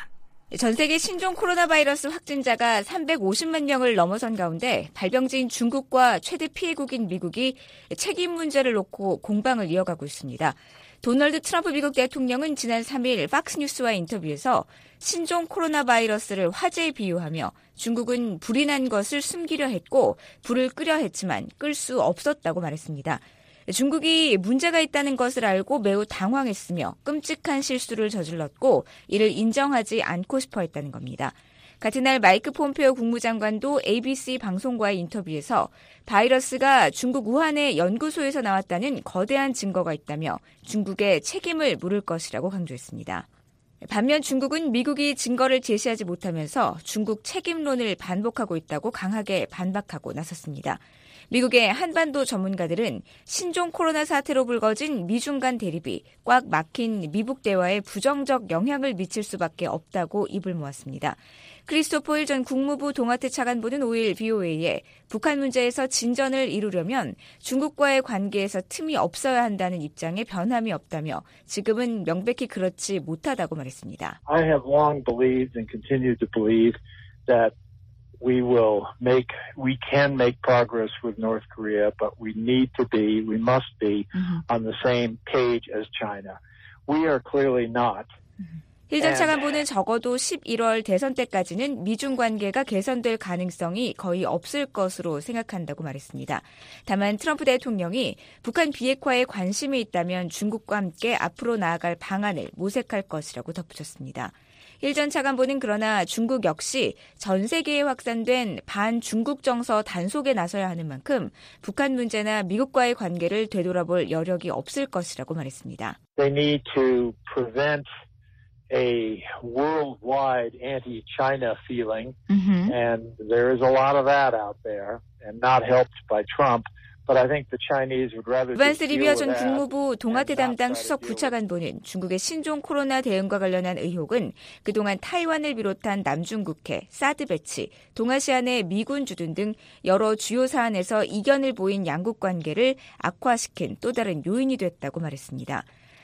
전 세계 신종 코로나 바이러스 확진자가 삼백오십만 명을 넘어선 가운데 발병지인 중국과 최대 피해국인 미국이 책임 문제를 놓고 공방을 이어가고 있습니다. 도널드 트럼프 미국 대통령은 지난 삼 일 팍스뉴스와의 인터뷰에서 신종 코로나 바이러스를 화재에 비유하며 중국은 불이 난 것을 숨기려 했고 불을 끄려 했지만 끌 수 없었다고 말했습니다. 중국이 문제가 있다는 것을 알고 매우 당황했으며 끔찍한 실수를 저질렀고 이를 인정하지 않고 싶어 했다는 겁니다. 같은 날 마이크 폼페오 국무장관도 에이비씨 방송과의 인터뷰에서 바이러스가 중국 우한의 연구소에서 나왔다는 거대한 증거가 있다며 중국에 책임을 물을 것이라고 강조했습니다. 반면 중국은 미국이 증거를 제시하지 못하면서 중국 책임론을 반복하고 있다고 강하게 반박하고 나섰습니다. 미국의 한반도 전문가들은 신종 코로나 사태로 불거진 미중 간 대립이 꽉 막힌 미북 대화에 부정적 영향을 미칠 수밖에 없다고 입을 모았습니다. 크리스토퍼 힐 전 국무부 동아태 차관보는 오 일 브이오에이에 북한 문제에서 진전을 이루려면 중국과의 관계에서 틈이 없어야 한다는 입장에 변함이 없다며 지금은 명백히 그렇지 못하다고 말했습니다. I have long believed and continue to believe that we will make, we can make progress with North Korea, but we need to be, we must be mm-hmm. on the same page as China. We are clearly not. 힐 전 차관보는 적어도 십일월 대선 때까지는 미중 관계가 개선될 가능성이 거의 없을 것으로 생각한다고 말했습니다. 다만 트럼프 대통령이 북한 비핵화에 관심이 있다면 중국과 함께 앞으로 나아갈 방안을 모색할 것이라고 덧붙였습니다. 힐 전 차관보는 그러나 중국 역시 전 세계에 확산된 반중국 정서 단속에 나서야 하는 만큼 북한 문제나 미국과의 관계를 되돌아볼 여력이 없을 것이라고 말했습니다. They need to prevent a worldwide anti-China feeling, mm-hmm. and there is a lot of that out there, and not helped by Trump. But I think the Chinese would rather 이반스 리비어 전 국무부 동아태 담당 수석 부차관보는 중국의 신종 코로나 대응과 관련한 의혹은 그동안 타이완을 비롯한 남중국해, 사드 배치, 동아시아 내 미군 주둔 등 여러 주요 사안에서 이견을 보인 양국 관계를 악화시킨 또 다른 요인이 됐다고 말했습니다.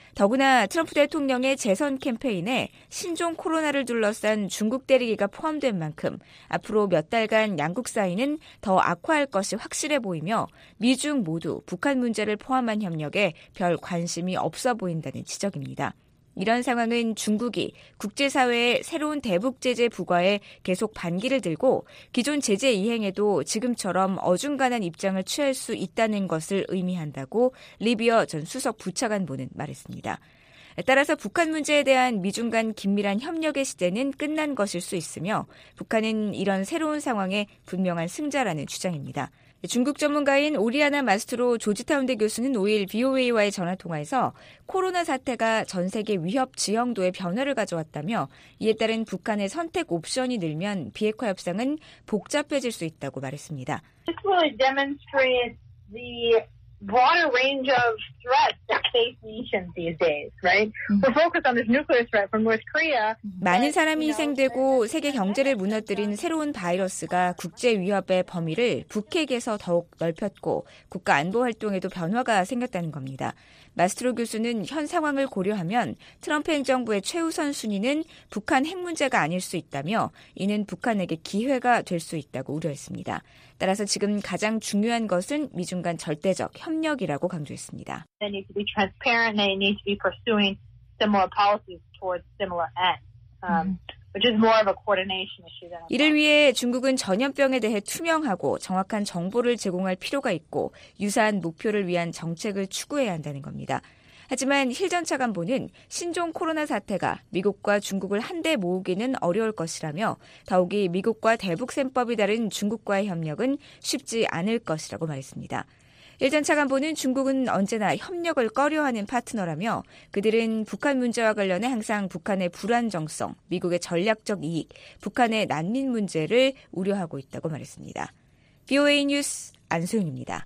더구나 트럼프 대통령의 재선 캠페인에 신종 코로나를 둘러싼 중국 때리기가 포함된 만큼 앞으로 몇 달간 양국 사이는 더 악화할 것이 확실해 보이며 미중 모두 북한 문제를 포함한 협력에 별 관심이 없어 보인다는 지적입니다. 이런 상황은 중국이 국제사회의 새로운 대북 제재 부과에 계속 반기를 들고 기존 제재 이행에도 지금처럼 어중간한 입장을 취할 수 있다는 것을 의미한다고 리비어 전 수석 부차관보는 말했습니다. 따라서 북한 문제에 대한 미중 간 긴밀한 협력의 시대는 끝난 것일 수 있으며 북한은 이런 새로운 상황의 분명한 승자라는 주장입니다. 중국 전문가인 오리아나 마스트로 조지타운대 교수는 오 일 브이오에이와의 전화통화에서 코로나 사태가 전 세계 위협 지형도에 변화를 가져왔다며 이에 따른 북한의 선택 옵션이 늘면 비핵화 협상은 복잡해질 수 있다고 말했습니다. This really demonstrates the broader range of threats that face nations these days, right? We're focused on this nuclear threat from North Korea. 많은 사람이 희생되고 세계 경제를 무너뜨린 새로운 바이러스가 국제 위협의 범위를 북핵에서 더욱 넓혔고 국가 안보 활동에도 변화가 생겼다는 겁니다. 마스트로 교수는 현 상황을 고려하면 트럼프 행정부의 최우선 순위는 북한 핵 문제가 아닐 수 있다며 이는 북한에게 기회가 될 수 있다고 우려했습니다. 따라서 지금 가장 중요한 것은 미중 간 절대적 협력이라고 강조했습니다. They need to be transparent. They need to be pursuing similar policies towards similar ends. Um, which is more of a coordination issue than 이를 위해 중국은 전염병에 대해 투명하고 정확한 정보를 제공할 필요가 있고 유사한 목표를 위한 정책을 추구해야 한다는 겁니다. 하지만 힐 전 차관보는 신종 코로나 사태가 미국과 중국을 한데 모으기는 어려울 것이라며 더욱이 미국과 대북셈법이 다른 중국과의 협력은 쉽지 않을 것이라고 말했습니다. 힐 전 차관보는 중국은 언제나 협력을 꺼려하는 파트너라며 그들은 북한 문제와 관련해 항상 북한의 불안정성, 미국의 전략적 이익, 북한의 난민 문제를 우려하고 있다고 말했습니다. 브이오에이 뉴스 안소영입니다.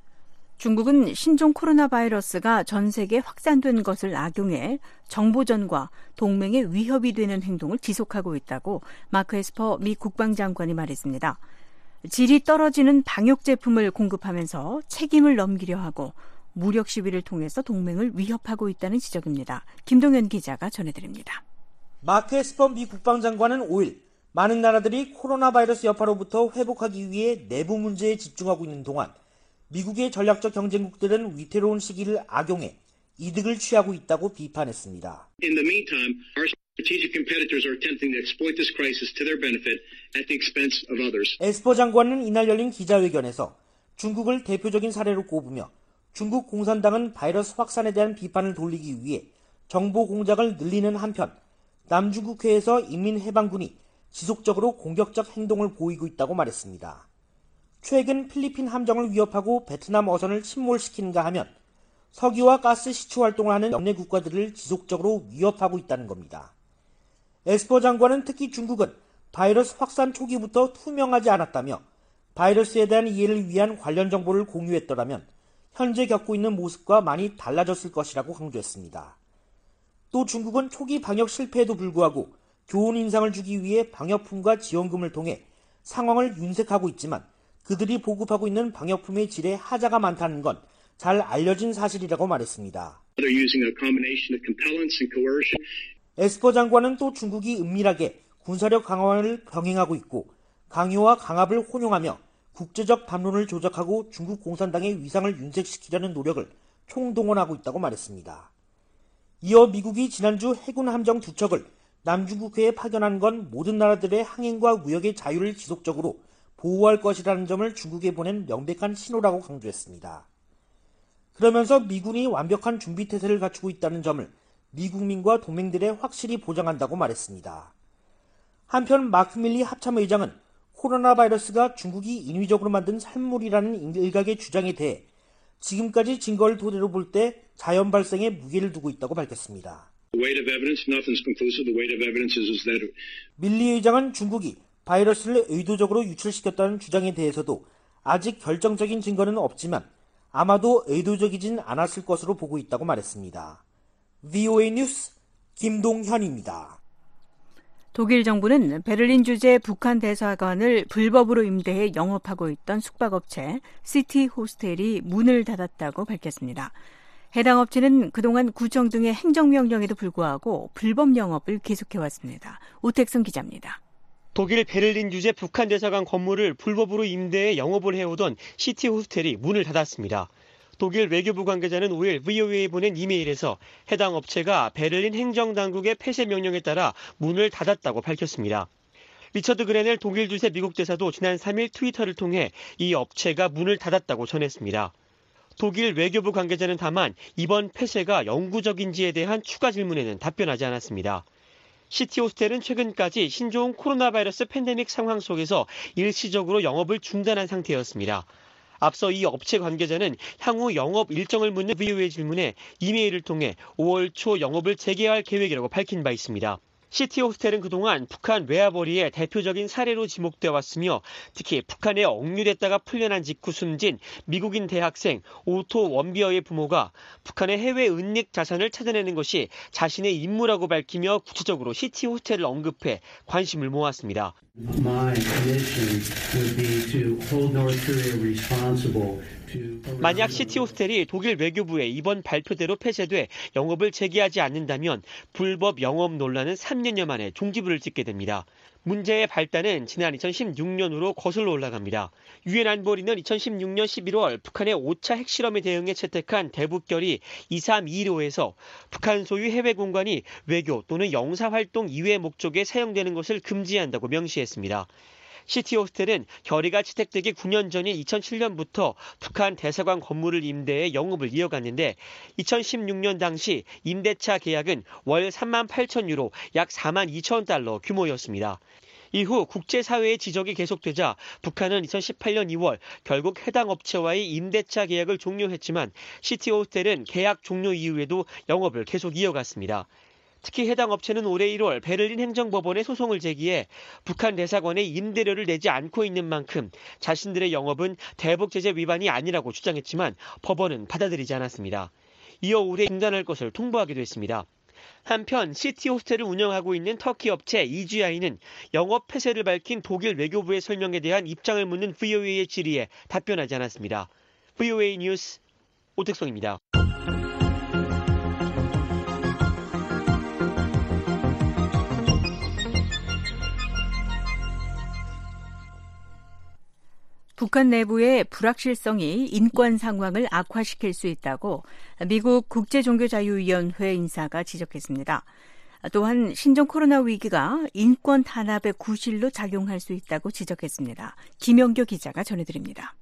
중국은 신종 코로나 바이러스가 전 세계에 확산된 것을 악용해 정보전과 동맹의 위협이 되는 행동을 지속하고 있다고 마크 에스퍼 미 국방장관이 말했습니다. 질이 떨어지는 방역 제품을 공급하면서 책임을 넘기려 하고 무력 시위를 통해서 동맹을 위협하고 있다는 지적입니다. 김동현 기자가 전해드립니다. 마크 에스퍼 미 국방장관은 오일 많은 나라들이 코로나 바이러스 여파로부터 회복하기 위해 내부 문제에 집중하고 있는 동안 미국의 전략적 경쟁국들은 위태로운 시기를 악용해 이득을 취하고 있다고 비판했습니다. In the meantime, our strategic competitors are attempting to exploit this crisis to their benefit at the expense of others. 에스퍼 장관은 이날 열린 기자회견에서 중국을 대표적인 사례로 꼽으며 중국 공산당은 바이러스 확산에 대한 비판을 돌리기 위해 정보 공작을 늘리는 한편 남중국해에서 인민해방군이 지속적으로 공격적 행동을 보이고 있다고 말했습니다. 최근 필리핀 함정을 위협하고 베트남 어선을 침몰시키는가 하면 석유와 가스 시추 활동을 하는 영내 국가들을 지속적으로 위협하고 있다는 겁니다. 에스퍼 장관은 특히 중국은 바이러스 확산 초기부터 투명하지 않았다며 바이러스에 대한 이해를 위한 관련 정보를 공유했더라면 현재 겪고 있는 모습과 많이 달라졌을 것이라고 강조했습니다. 또 중국은 초기 방역 실패에도 불구하고 좋은 인상을 주기 위해 방역품과 지원금을 통해 상황을 윤색하고 있지만 그들이 보급하고 있는 방역품의 질에 하자가 많다는 건 잘 알려진 사실이라고 말했습니다. 에스퍼 장관은 또 중국이 은밀하게 군사력 강화를 병행하고 있고 강요와 강압을 혼용하며 국제적 담론을 조작하고 중국 공산당의 위상을 윤색시키려는 노력을 총동원하고 있다고 말했습니다. 이어 미국이 지난주 해군 함정 두 척을 남중국해에 파견한 건 모든 나라들의 항행과 무역의 자유를 지속적으로 보호할 것이라는 점을 중국에 보낸 명백한 신호라고 강조했습니다. 그러면서 미군이 완벽한 준비태세를 갖추고 있다는 점을 미국민과 동맹들에 확실히 보장한다고 말했습니다. 한편 마크 밀리 합참의장은 코로나 바이러스가 중국이 인위적으로 만든 산물이라는 일각의 주장에 대해 지금까지 증거를 토대로 볼 때 자연 발생에 무게를 두고 있다고 밝혔습니다. 밀리 의장은 중국이 바이러스를 의도적으로 유출시켰다는 주장에 대해서도 아직 결정적인 증거는 없지만 아마도 의도적이진 않았을 것으로 보고 있다고 말했습니다. 브이오에이 뉴스 김동현입니다. 독일 정부는 베를린 주재 북한 대사관을 불법으로 임대해 영업하고 있던 숙박업체 시티 호스텔이 문을 닫았다고 밝혔습니다. 해당 업체는 그동안 구청 등의 행정명령에도 불구하고 불법 영업을 계속해왔습니다. 오택순 기자입니다. 독일 베를린 주재 북한 대사관 건물을 불법으로 임대해 영업을 해오던 시티 호스텔이 문을 닫았습니다. 독일 외교부 관계자는 오일 브이오에이에 보낸 이메일에서 해당 업체가 베를린 행정당국의 폐쇄 명령에 따라 문을 닫았다고 밝혔습니다. 리처드 그레넬 독일 주재 미국 대사도 지난 삼일 트위터를 통해 이 업체가 문을 닫았다고 전했습니다. 독일 외교부 관계자는 다만 이번 폐쇄가 영구적인지에 대한 추가 질문에는 답변하지 않았습니다. 시티 호스텔은 최근까지 신종 코로나 바이러스 팬데믹 상황 속에서 일시적으로 영업을 중단한 상태였습니다. 앞서 이 업체 관계자는 향후 영업 일정을 묻는 브이오에이 질문에 이메일을 통해 오월 초 영업을 재개할 계획이라고 밝힌 바 있습니다. 시티 호스텔은 그동안 북한 외화벌이의 대표적인 사례로 지목되어 왔으며 특히 북한에 억류됐다가 풀려난 직후 숨진 미국인 대학생 오토 원비어의 부모가 북한의 해외 은닉 자산을 찾아내는 것이 자신의 임무라고 밝히며 구체적으로 시티 호스텔을 언급해 관심을 모았습니다. 만약 시티 호스텔이 독일 외교부의 이번 발표대로 폐쇄돼 영업을 재개하지 않는다면 불법 영업 논란은 삼 년여 만에 종지부를 찍게 됩니다. 문제의 발단은 지난 이천십육 년으로 거슬러 올라갑니다. 유엔 안보리는 이천십육 년 십일월 북한의 오 차 핵실험에 대응해 채택한 대북결의 이삼이일호에서 북한 소유 해외 공간이 외교 또는 영사활동 이외 목적에 사용되는 것을 금지한다고 명시했습니다. 시티 호스텔은 결의가 채택되기 구 년 전인 이천칠 년부터 북한 대사관 건물을 임대해 영업을 이어갔는데 이천십육 년 당시 임대차 계약은 월 삼만 팔천 유로 약 사만 이천 달러 규모였습니다. 이후 국제사회의 지적이 계속되자 북한은 이천십팔 년 이월 결국 해당 업체와의 임대차 계약을 종료했지만 시티 호스텔은 계약 종료 이후에도 영업을 계속 이어갔습니다. 특히 해당 업체는 올해 일월 베를린 행정법원에 소송을 제기해 북한 대사관에 임대료를 내지 않고 있는 만큼 자신들의 영업은 대북 제재 위반이 아니라고 주장했지만 법원은 받아들이지 않았습니다. 이어 올해 중단할 것을 통보하기도 했습니다. 한편 시티 호스텔을 운영하고 있는 터키 업체 이지아이는 영업 폐쇄를 밝힌 독일 외교부의 설명에 대한 입장을 묻는 브이오에이의 질의에 답변하지 않았습니다. 브이오에이 뉴스 오택성입니다. 북한 내부의 불확실성이 인권 상황을 악화시킬 수 있다고 미국 국제종교자유위원회 인사가 지적했습니다. 또한 신종 코로나 위기가 인권 탄압의 구실로 작용할 수 있다고 지적했습니다. 김영교 기자가 전해드립니다.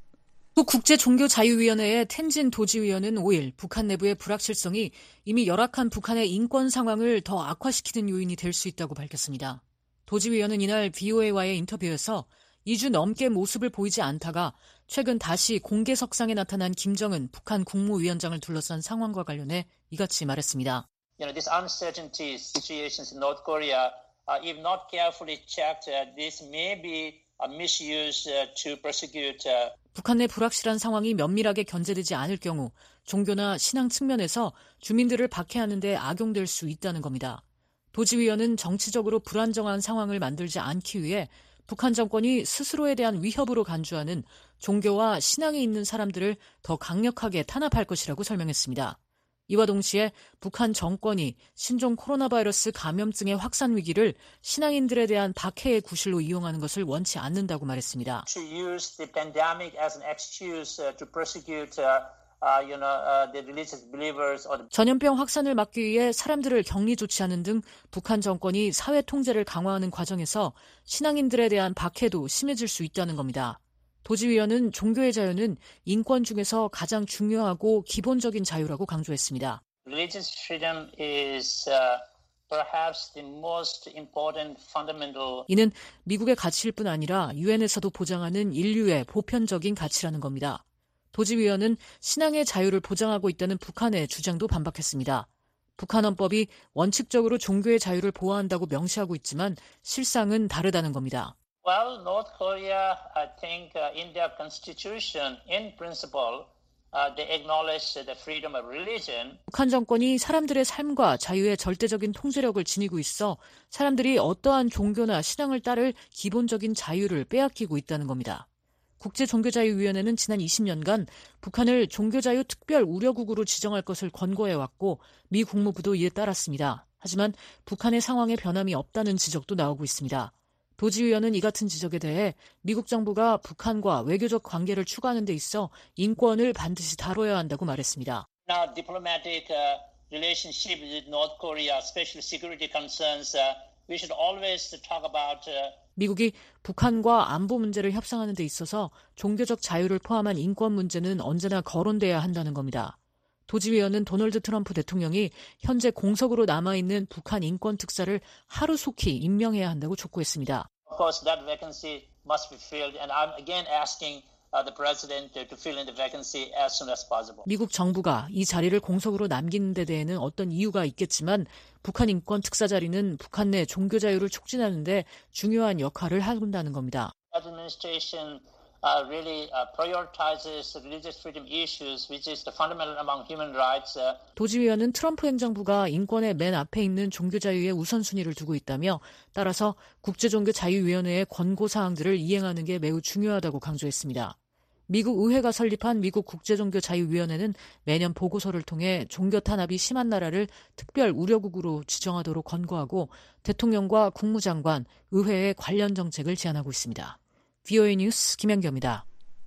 국제종교자유위원회의 텐진 도지위원은 오일 북한 내부의 불확실성이 이미 열악한 북한의 인권 상황을 더 악화시키는 요인이 될 수 있다고 밝혔습니다. 도지위원은 이날 브이오에이와의 인터뷰에서 이 주 넘게 모습을 보이지 않다가 최근 다시 공개석상에 나타난 김정은 북한 국무위원장을 둘러싼 상황과 관련해 이같이 말했습니다. You know, these uncertainty situations in North Korea, uh, if not carefully checked, uh, this may be misused uh, to persecute. Uh... 북한 내 불확실한 상황이 면밀하게 견제되지 않을 경우 종교나 신앙 측면에서 주민들을 박해하는 데 악용될 수 있다는 겁니다. 도지위원은 정치적으로 불안정한 상황을 만들지 않기 위해 북한 정권이 스스로에 대한 위협으로 간주하는 종교와 신앙에 있는 사람들을 더 강력하게 탄압할 것이라고 설명했습니다. 이와 동시에 북한 정권이 신종 코로나 바이러스 감염증의 확산 위기를 신앙인들에 대한 박해의 구실로 이용하는 것을 원치 않는다고 말했습니다. To use the pandemic as an excuse to persecute Uh, you know, uh, the religious believers or the... 전염병 확산을 막기 위해 사람들을 격리 조치하는 등 북한 정권이 사회 통제를 강화하는 과정에서 신앙인들에 대한 박해도 심해질 수 있다는 겁니다. 도지위원은 종교의 자유는 인권 중에서 가장 중요하고 기본적인 자유라고 강조했습니다. Religious freedom is uh, perhaps the most important fundamental. 이는 미국의 가치일 뿐 아니라 유엔에서도 보장하는 인류의 보편적인 가치라는 겁니다. 도지위원은 신앙의 자유를 보장하고 있다는 북한의 주장도 반박했습니다. 북한 헌법이 원칙적으로 종교의 자유를 보호한다고 명시하고 있지만 실상은 다르다는 겁니다. Well, North Korea, I think, uh, in their constitution, in principle, uh, they acknowledge the freedom of religion. 북한 정권이 사람들의 삶과 자유의 절대적인 통제력을 지니고 있어 사람들이 어떠한 종교나 신앙을 따를 기본적인 자유를 빼앗기고 있다는 겁니다. 국제종교자유위원회는 지난 이십 년간 북한을 종교자유 특별 우려국으로 지정할 것을 권고해왔고 미 국무부도 이에 따랐습니다. 하지만 북한의 상황에 변함이 없다는 지적도 나오고 있습니다. 도지위원은 이 같은 지적에 대해 미국 정부가 북한과 외교적 관계를 추구하는 데 있어 인권을 반드시 다뤄야 한다고 말했습니다. Now, diplomatic uh, relationship with North Korea, especially security concerns, uh, we should always talk about. Uh, 미국이 북한과 안보 문제를 협상하는 데 있어서 종교적 자유를 포함한 인권 문제는 언제나 거론돼야 한다는 겁니다. 도지위원은 도널드 트럼프 대통령이 현재 공석으로 남아있는 북한 인권 특사를 하루속히 임명해야 한다고 촉구했습니다. Of course, that vacancy must be filled, and I'm again asking the president to fill in the vacancy as soon as possible. 미국 정부가 이 자리를 공석으로 남기는 데 대해는 어떤 이유가 있겠지만 북한 인권 특사 자리는 북한 내 종교 자유를 촉진하는 데 중요한 역할을 한다는 겁니다. Administration uh, really uh, prioritizes religious freedom issues, which is the fundamental among human rights. Uh. 도지위원은 트럼프 행정부가 인권의 맨 앞에 있는 종교 자유의 우선순위를 두고 있다며 따라서 국제종교자유위원회의 권고사항들을 이행하는 게 매우 중요하다고 강조했습니다. 미국 의회가 설립한 미국 국제종교자유위원회는 매년 보고서를 통해 종교 탄압이 심한 나라를 특별 우려국으로 지정하도록 권고하고 대통령과 국무장관, 의회에 관련 정책을 제안하고 있습니다. 브이오에이 뉴스 김연경입니다.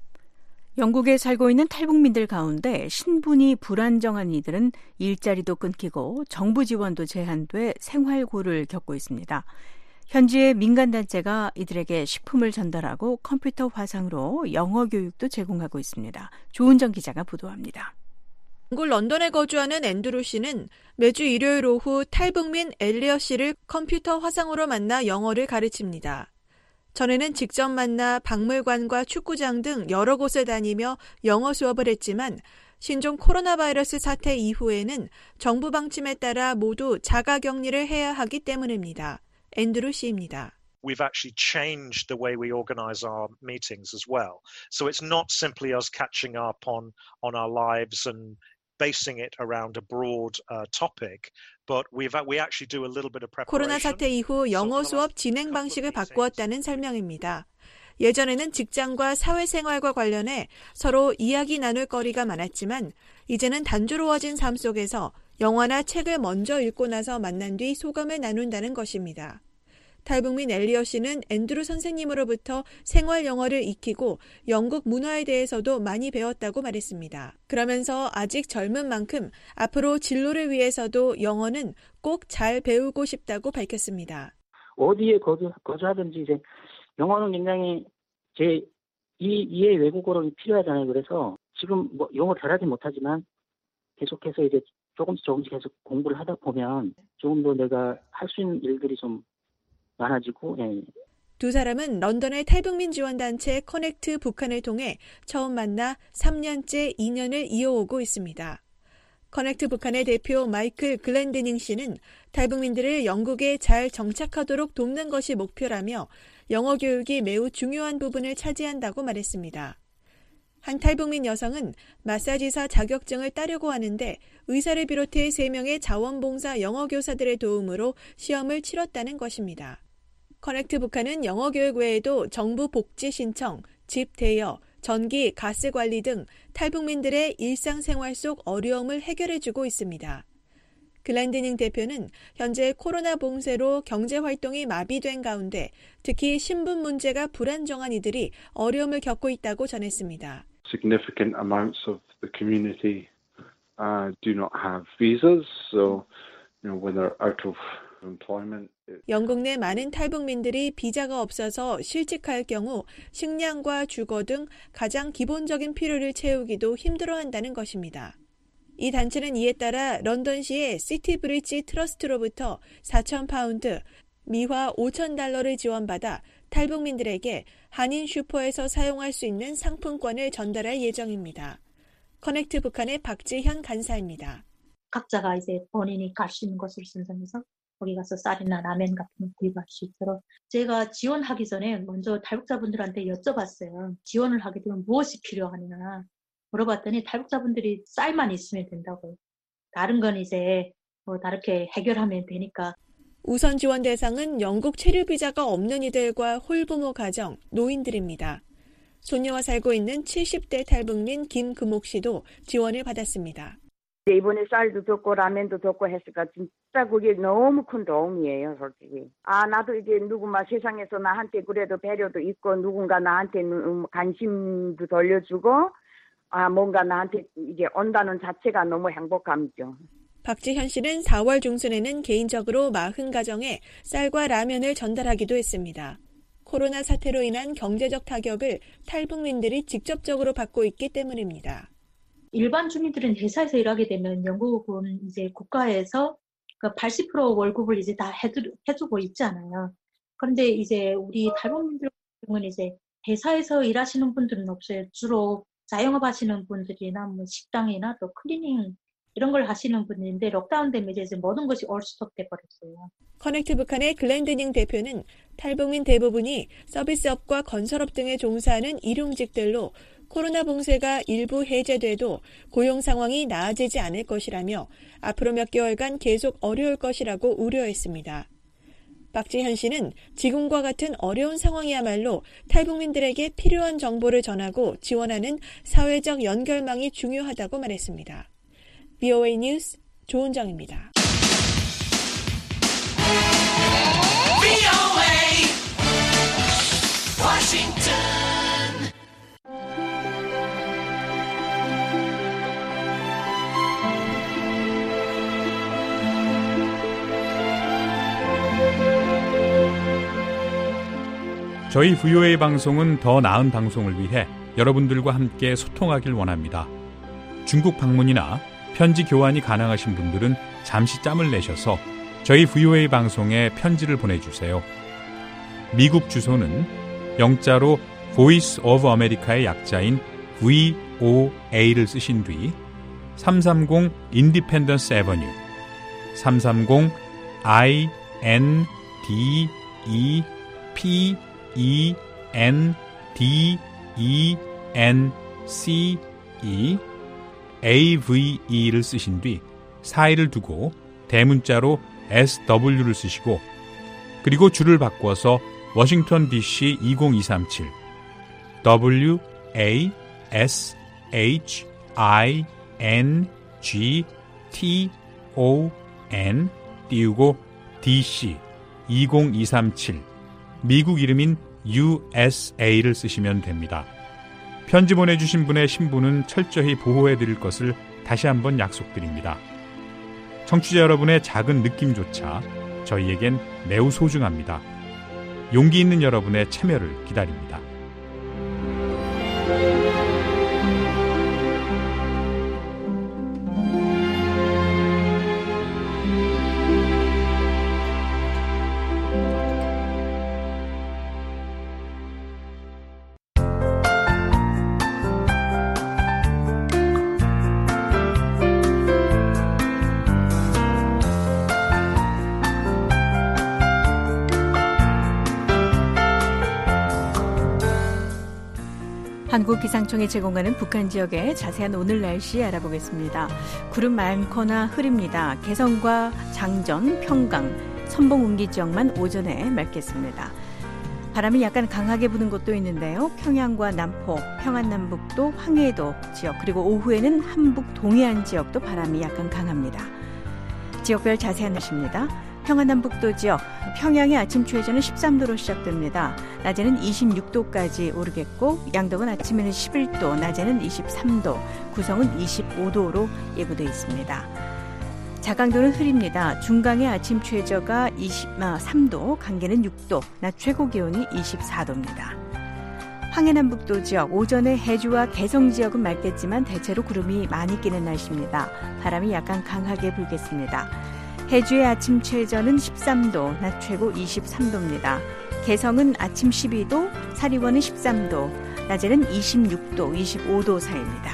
영국에 살고 있는 탈북민들 가운데 신분이 불안정한 이들은 일자리도 끊기고 정부 지원도 제한돼 생활고를 겪고 있습니다. 현지의 민간단체가 이들에게 식품을 전달하고 컴퓨터 화상으로 영어 교육도 제공하고 있습니다. 조은정 기자가 보도합니다. 영국 런던에 거주하는 앤드루 씨는 매주 일요일 오후 탈북민 엘리엇 씨를 컴퓨터 화상으로 만나 영어를 가르칩니다. 전에는 직접 만나 박물관과 축구장 등 여러 곳을 다니며 영어 수업을 했지만 신종 코로나 바이러스 사태 이후에는 정부 방침에 따라 모두 자가격리를 해야 하기 때문입니다. 앤드루 씨입니다. We've actually changed the way we organize our meetings as well. So it's not simply us catching up on on our lives and basing it around a broad uh, topic, but we've we actually do a little bit of preparation. 코로나 사태 이후 영어 수업 진행 방식을 바꾸었다는 설명입니다. 예전에는 직장과 사회생활과 관련해 서로 이야기 나눌 거리가 많았지만 이제는 단조로워진 삶 속에서 영화나 책을 먼저 읽고 나서 만난 뒤 소감을 나눈다는 것입니다. 탈북민 엘리엇 씨는 앤드루 선생님으로부터 생활 영어를 익히고 영국 문화에 대해서도 많이 배웠다고 말했습니다. 그러면서 아직 젊은 만큼 앞으로 진로를 위해서도 영어는 꼭 잘 배우고 싶다고 밝혔습니다. 어디에 거주, 거주하든지 이제 영어는 굉장히 제 이, 이의 외국어로 필요하잖아요. 그래서 지금 뭐 영어 잘하지 못하지만 계속해서 이제 조금씩 조금씩 계속 공부를 하다 보면 조금 더 내가 할 수 있는 일들이 좀 많아지고. 예. 두 사람은 런던의 탈북민 지원단체 커넥트 북한을 통해 처음 만나 삼 년째 인연을 이어오고 있습니다. 커넥트 북한의 대표 마이클 글렌드닝 씨는 탈북민들을 영국에 잘 정착하도록 돕는 것이 목표라며 영어 교육이 매우 중요한 부분을 차지한다고 말했습니다. 한 탈북민 여성은 마사지사 자격증을 따려고 하는데 의사를 비롯해 세 명의 자원봉사 영어교사들의 도움으로 시험을 치렀다는 것입니다. 커넥트 북한은 영어교육 외에도 정부 복지 신청, 집 대여, 전기, 가스 관리 등 탈북민들의 일상생활 속 어려움을 해결해주고 있습니다. 글랜드닝 대표는 현재 코로나 봉쇄로 경제활동이 마비된 가운데 특히 신분 문제가 불안정한 이들이 어려움을 겪고 있다고 전했습니다. Significant amounts of the community uh, do not have visas, so you know when they're out of employment. 영국 내 많은 탈북민들이 비자가 없어서 실직할 경우 식량과 주거 등 가장 기본적인 필요를 채우기도 힘들어한다는 것입니다. 이 단체는 이에 따라 런던시의 시티브리지 트러스트로부터 사천 파운드, 미화 오천 달러를 지원받아 탈북민들에게 한인 슈퍼에서 사용할 수 있는 상품권을 전달할 예정입니다. 커넥트 북한의 박지현 간사입니다. 각자가 이제 본인이 갈 수 있는 곳을 선정해서 거기 가서 쌀이나 라면 같은 거 구입할 수 있도록 제가 지원하기 전에 먼저 탈북자분들한테 여쭤봤어요. 지원을 하게 되면 무엇이 필요하냐 물어봤더니 탈북자분들이 쌀만 있으면 된다고. 다른 건 이제 뭐 다르게 해결하면 되니까. 우선 지원 대상은 영국 체류 비자가 없는 이들과 홀부모 가정, 노인들입니다. 손녀와 살고 있는 칠십 대 탈북민 김금옥 씨도 지원을 받았습니다. 이번에 쌀도 줬고 라면도 줬고 했으니까 진짜 그게 너무 큰 도움이에요, 솔직히. 아, 나도 이제 누구만 세상에서 나한테 그래도 배려도 있고 누군가 나한테 관심도 돌려주고 아, 뭔가 나한테 이게 온다는 자체가 너무 행복함이죠. 박지현 씨는 사월 중순에는 개인적으로 사십 가정에 쌀과 라면을 전달하기도 했습니다. 코로나 사태로 인한 경제적 타격을 탈북민들이 직접적으로 받고 있기 때문입니다. 일반 주민들은 회사에서 일하게 되면 영국은 이제 국가에서 그 팔십 퍼센트 월급을 이제 다 해주, 해주고 있잖아요. 그런데 이제 우리 탈북민들은 이제 회사에서 일하시는 분들은 없어요. 주로 자영업 하시는 분들이나 뭐 식당이나 또 클리닝 이런 걸 하시는 분인데 록다운 되면 이제 모든 것이 올 스톱돼 버렸어요. 커넥트 북한의 글렌드닝 대표는 탈북민 대부분이 서비스업과 건설업 등에 종사하는 일용직들로 코로나 봉쇄가 일부 해제돼도 고용 상황이 나아지지 않을 것이라며 앞으로 몇 개월간 계속 어려울 것이라고 우려했습니다. 박지현 씨는 지금과 같은 어려운 상황이야말로 탈북민들에게 필요한 정보를 전하고 지원하는 사회적 연결망이 중요하다고 말했습니다. 브이오에이 뉴스 조은정입니다. 브이오에이 워싱턴 저희 브이오에이 방송은 더 나은 방송을 위해 여러분들과 함께 소통하길 원합니다. 중국 방문이나 편지 교환이 가능하신 분들은 잠시 짬을 내셔서 저희 브이오에이 방송에 편지를 보내주세요. 미국 주소는 영자로 Voice of America의 약자인 브이오에이를 쓰신 뒤 삼삼공 Independence Avenue 삼삼공 아이 엔 디 이 피 이 엔 디 이 엔 씨 이 에이브이이를 쓰신 뒤 사이를 두고 대문자로 에스더블유를 쓰시고 그리고 줄을 바꿔서 워싱턴 디씨 이공이삼칠 더블유 에이 에스 에이치 아이 엔 지 티 오 엔 띄우고 디씨 이공이삼칠, 미국 이름인 유에스에이를 쓰시면 됩니다. 편지 보내주신 분의 신분은 철저히 보호해드릴 것을 다시 한번 약속드립니다. 청취자 여러분의 작은 느낌조차 저희에겐 매우 소중합니다. 용기 있는 여러분의 참여를 기다립니다. 한국기상청이 제공하는 북한 지역의 자세한 오늘 날씨 알아보겠습니다. 구름 많거나 흐립니다. 개성과 장전, 평강, 선봉 운기 지역만 오전에 맑겠습니다. 바람이 약간 강하게 부는 곳도 있는데요. 평양과 남포, 평안남북도, 황해도 지역, 그리고 오후에는 한북 동해안 지역도 바람이 약간 강합니다. 지역별 자세한 날씨입니다. 평안남북도 지역, 평양의 아침 최저는 십삼 도로 시작됩니다. 낮에는 이십육 도까지 오르겠고, 양덕은 아침에는 십일 도, 낮에는 이십삼 도, 구성은 이십오 도로 예보되어 있습니다. 자강도는 흐립니다. 중강의 아침 최저가 이십삼 도, 강계는 육 도, 낮 최고 기온이 이십사 도입니다. 황해남북도 지역, 오전에 해주와 개성 지역은 맑겠지만 대체로 구름이 많이 끼는 날씨입니다. 바람이 약간 강하게 불겠습니다. 해주의 아침 최저는 십삼 도, 낮 최고 이십삼 도입니다. 개성은 아침 십이 도, 사리원은 십삼 도, 낮에는 이십육 도, 이십오 도 사이입니다.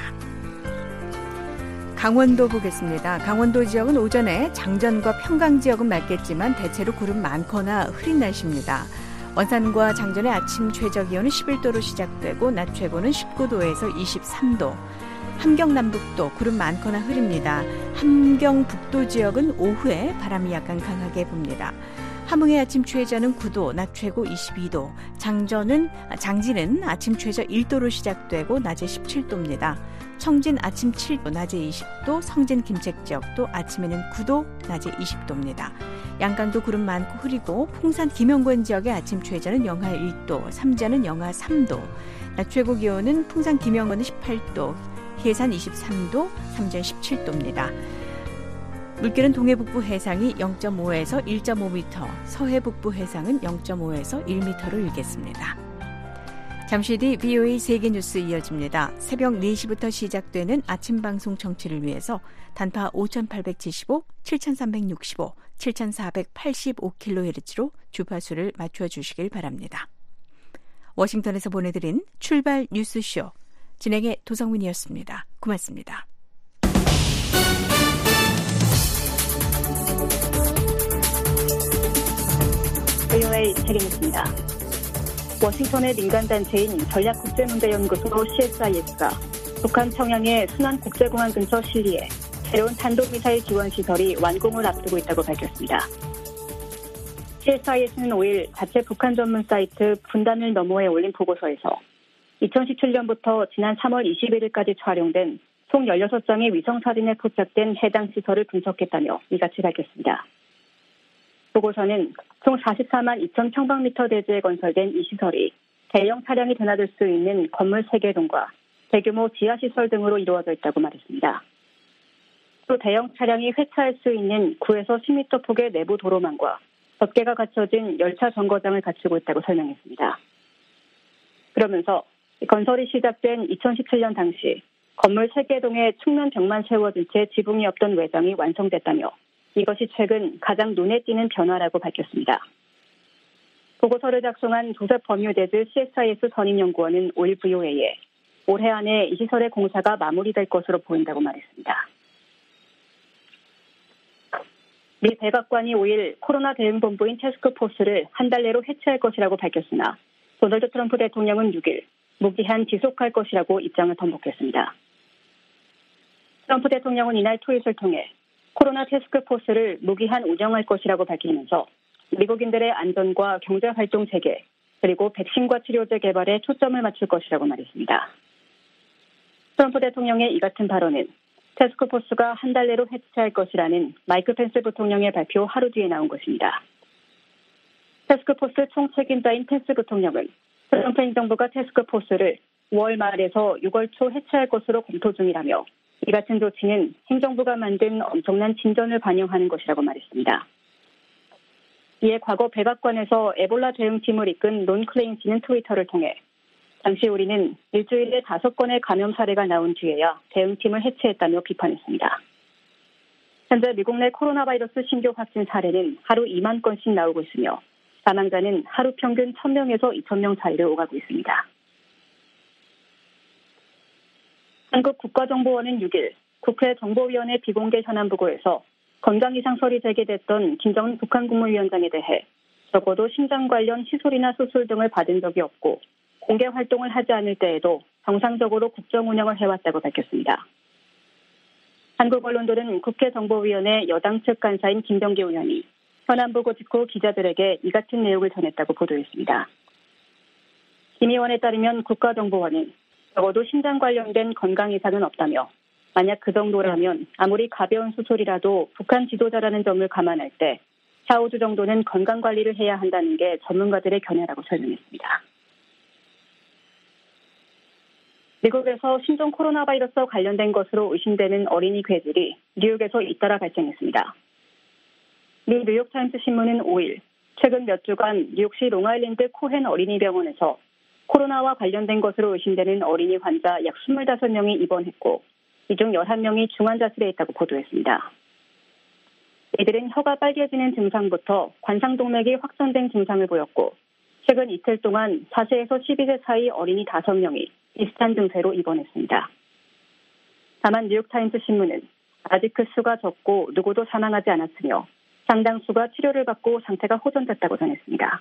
강원도 보겠습니다. 강원도 지역은 오전에 장전과 평강 지역은 맑겠지만 대체로 구름 많거나 흐린 날씨입니다. 원산과 장전의 아침 최저 기온은 십일 도로 시작되고 낮 최고는 십구 도에서 이십삼 도. 함경남북도 구름 많거나 흐립니다. 함경북도 지역은 오후에 바람이 약간 강하게 붑니다. 함흥의 아침 최저는 구 도, 낮 최고 이십이 도. 장전은, 장진은 아침 최저 일 도로 시작되고 낮에 십칠 도입니다. 청진 아침 칠 도, 낮에 이십 도. 성진 김책 지역도 아침에는 구 도, 낮에 이십 도입니다. 양강도 구름 많고 흐리고 풍산 김영권 지역의 아침 최저는 영하 일 도, 삼자는 영하 삼 도. 낮 최고 기온은 풍산 김영권은 십팔 도, 해산 이십삼 도, 삼전 십칠 도입니다. 물길은 동해북부 해상이 영 점 오에서 일 점 오 미터, 서해북부 해상은 영 점 오에서 일 미터로 일겠습니다. 잠시 뒤 비오에이 세계뉴스 이어집니다. 새벽 네 시부터 시작되는 아침 방송 청취를 위해서 단파 오천팔백칠십오, 칠천삼백육십오, 칠천사백팔십오 킬로헤르츠로 주파수를 맞춰주시길 바랍니다. 워싱턴에서 보내드린 출발 뉴스쇼. 진행의 도성민이었습니다. 고맙습니다. 비오에이 책임입니다. 워싱턴의 민간단체인 전략국제문제연구소 씨에스아이에스가 북한 평양의 순안국제공항 근처 실리에 새로운 탄도미사일 지원 시설이 완공을 앞두고 있다고 밝혔습니다. 씨에스아이에스는 오 일 자체 북한 전문 사이트 분단을 너머에 올린 보고서에서 이천십칠 년부터 지난 삼월 이십일일까지 촬영된 총 열여섯 장의 위성사진에 포착된 해당 시설을 분석했다며 이같이 밝혔습니다. 보고서는 총 사십사만 이천 평방미터 대지에 건설된 이 시설이 대형 차량이 드나들 수 있는 건물 세 개 동과 대규모 지하시설 등으로 이루어져 있다고 말했습니다. 또 대형 차량이 회차할 수 있는 구에서 십 미터 폭의 내부 도로망과 덮개가 갖춰진 열차 정거장을 갖추고 있다고 설명했습니다. 그러면서 건설이 시작된 이천십칠 년 당시 건물 세 개 동에 측면 벽만 세워진 채 지붕이 없던 외장이 완성됐다며 이것이 최근 가장 눈에 띄는 변화라고 밝혔습니다. 보고서를 작성한 조셉 버뮤데즈 씨에스아이에스 선임연구원은 오 일 브이오에이에 올해 안에 이 시설의 공사가 마무리될 것으로 보인다고 말했습니다. 미 백악관이 오 일 코로나 대응본부인 태스크포스를 한 달 내로 해체할 것이라고 밝혔으나 도널드 트럼프 대통령은 육 일 무기한 지속할 것이라고 입장을 번복했습니다. 트럼프 대통령은 이날 트윗을 통해 코로나 태스크포스를 무기한 운영할 것이라고 밝히면서 미국인들의 안전과 경제활동 재개 그리고 백신과 치료제 개발에 초점을 맞출 것이라고 말했습니다. 트럼프 대통령의 이 같은 발언은 태스크포스가 한 달 내로 해체할 것이라는 마이크 펜스 부통령의 발표 하루 뒤에 나온 것입니다. 태스크포스 총책임자인 펜스 부통령은 트럼프 행정부가 태스크포스를 오월 말에서 유월 초 해체할 것으로 검토 중이라며 이 같은 조치는 행정부가 만든 엄청난 진전을 반영하는 것이라고 말했습니다. 이에 과거 백악관에서 에볼라 대응팀을 이끈 론 클레인씨는 트위터를 통해 당시 우리는 일주일에 다섯 건의 감염 사례가 나온 뒤에야 대응팀을 해체했다며 비판했습니다. 현재 미국 내 코로나 바이러스 신규 확진 사례는 하루 이만 건씩 나오고 있으며 사망자는 하루 평균 천 명에서 이천 명 사이를 오가고 있습니다. 한국 국가정보원은 육 일 국회 정보위원회 비공개 현안 보고에서 건강 이상설이 제기됐던 김정은 북한 국무위원장에 대해 적어도 심장 관련 시술이나 수술 등을 받은 적이 없고 공개 활동을 하지 않을 때에도 정상적으로 국정 운영을 해왔다고 밝혔습니다. 한국 언론들은 국회 정보위원회 여당 측 간사인 김병기 의원이 현안 보고 직후 기자들에게 이 같은 내용을 전했다고 보도했습니다. 김 의원에 따르면 국가정보원은 적어도 심장 관련된 건강 이상은 없다며 만약 그 정도라면 아무리 가벼운 수술이라도 북한 지도자라는 점을 감안할 때 사, 오 주 정도는 건강관리를 해야 한다는 게 전문가들의 견해라고 설명했습니다. 미국에서 신종 코로나 바이러스와 관련된 것으로 의심되는 어린이 괴질이 뉴욕에서 잇따라 발생했습니다. 미 뉴욕타임스 신문은 오 일 최근 몇 주간 뉴욕시 롱아일랜드 코헨 어린이병원에서 코로나와 관련된 것으로 의심되는 어린이 환자 약 이십오 명이 입원했고 이 중 열한 명이 중환자실에 있다고 보도했습니다. 이들은 혀가 빨개지는 증상부터 관상동맥이 확산된 증상을 보였고 최근 이틀 동안 사 세에서 십이 세 사이 어린이 다섯 명이 비슷한 증세로 입원했습니다. 다만 뉴욕타임스 신문은 아직 그 수가 적고 누구도 사망하지 않았으며 상당수가 치료를 받고 상태가 호전됐다고 전했습니다.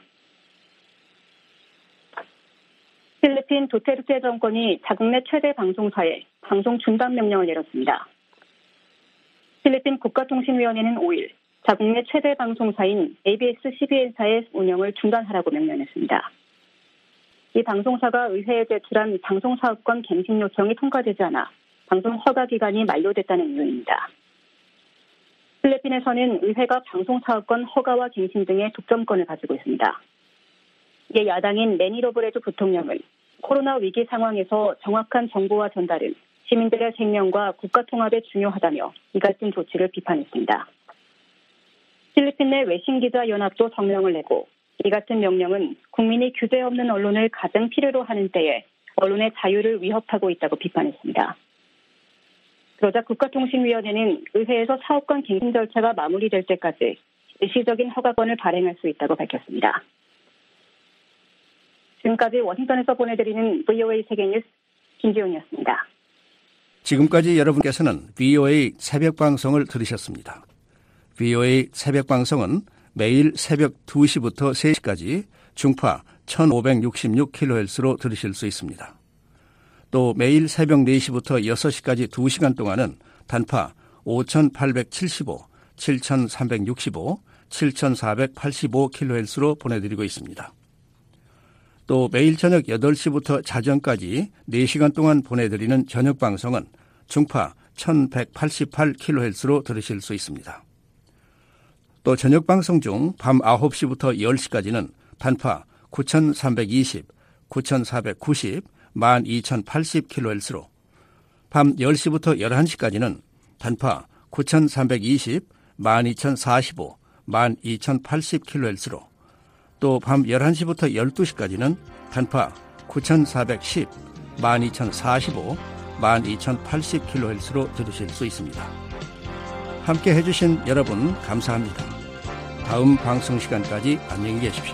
필리핀 두테르테 정권이 자국 내 최대 방송사에 방송 중단 명령을 내렸습니다. 필리핀 국가통신위원회는 오 일 자국 내 최대 방송사인 에이비에스 씨비엔사의 운영을 중단하라고 명령했습니다. 이 방송사가 의회에 제출한 방송사업권 갱신 요청이 통과되지 않아 방송 허가 기간이 만료됐다는 이유입니다. 필리핀에서는 의회가 방송사업권 허가와 갱신 등의 독점권을 가지고 있습니다. 이에 야당인 레니 로브레드 부통령은 코로나 위기 상황에서 정확한 정보와 전달은 시민들의 생명과 국가 통합에 중요하다며 이 같은 조치를 비판했습니다. 필리핀 내 외신기자연합도 성명을 내고 이 같은 명령은 국민이 규제 없는 언론을 가장 필요로 하는 때에 언론의 자유를 위협하고 있다고 비판했습니다. 그러자 국가통신위원회는 의회에서 사업권 갱신 절차가 마무리될 때까지 일시적인 허가권을 발행할 수 있다고 밝혔습니다. 지금까지 워싱턴에서 보내드리는 브이오에이 세계뉴스 김지훈이었습니다. 지금까지 여러분께서는 브이오에이 새벽방송을 들으셨습니다. 브이오에이 새벽방송은 매일 새벽 두 시부터 세 시까지 중파 천오백육십육 킬로헤르츠로 들으실 수 있습니다. 또 매일 새벽 네 시부터 여섯 시까지 두 시간 동안은 단파 오천팔백칠십오, 칠천삼백육십오, 칠천사백팔십오 킬로헤르츠로 보내드리고 있습니다. 또 매일 저녁 여덟 시부터 자정까지 네 시간 동안 보내드리는 저녁 방송은 중파 천백팔십팔 킬로헤르츠로 들으실 수 있습니다. 또 저녁 방송 중 밤 아홉 시부터 열 시까지는 단파 구천삼백이십, 구천사백구십, 만 이천팔십 킬로헤르츠로 밤 열 시부터 열한 시까지는 단파 구천삼백이십, 만 이천사십오, 만 이천팔십 킬로헤르츠로 또 밤 열한 시부터 열두 시까지는 단파 구천사백십, 만 이천사십오, 만 이천팔십 킬로헤르츠로 들으실 수 있습니다. 함께 해주신 여러분 감사합니다. 다음 방송 시간까지 안녕히 계십시오.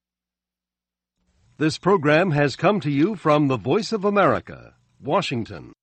This program has come to you from the Voice of America, Washington.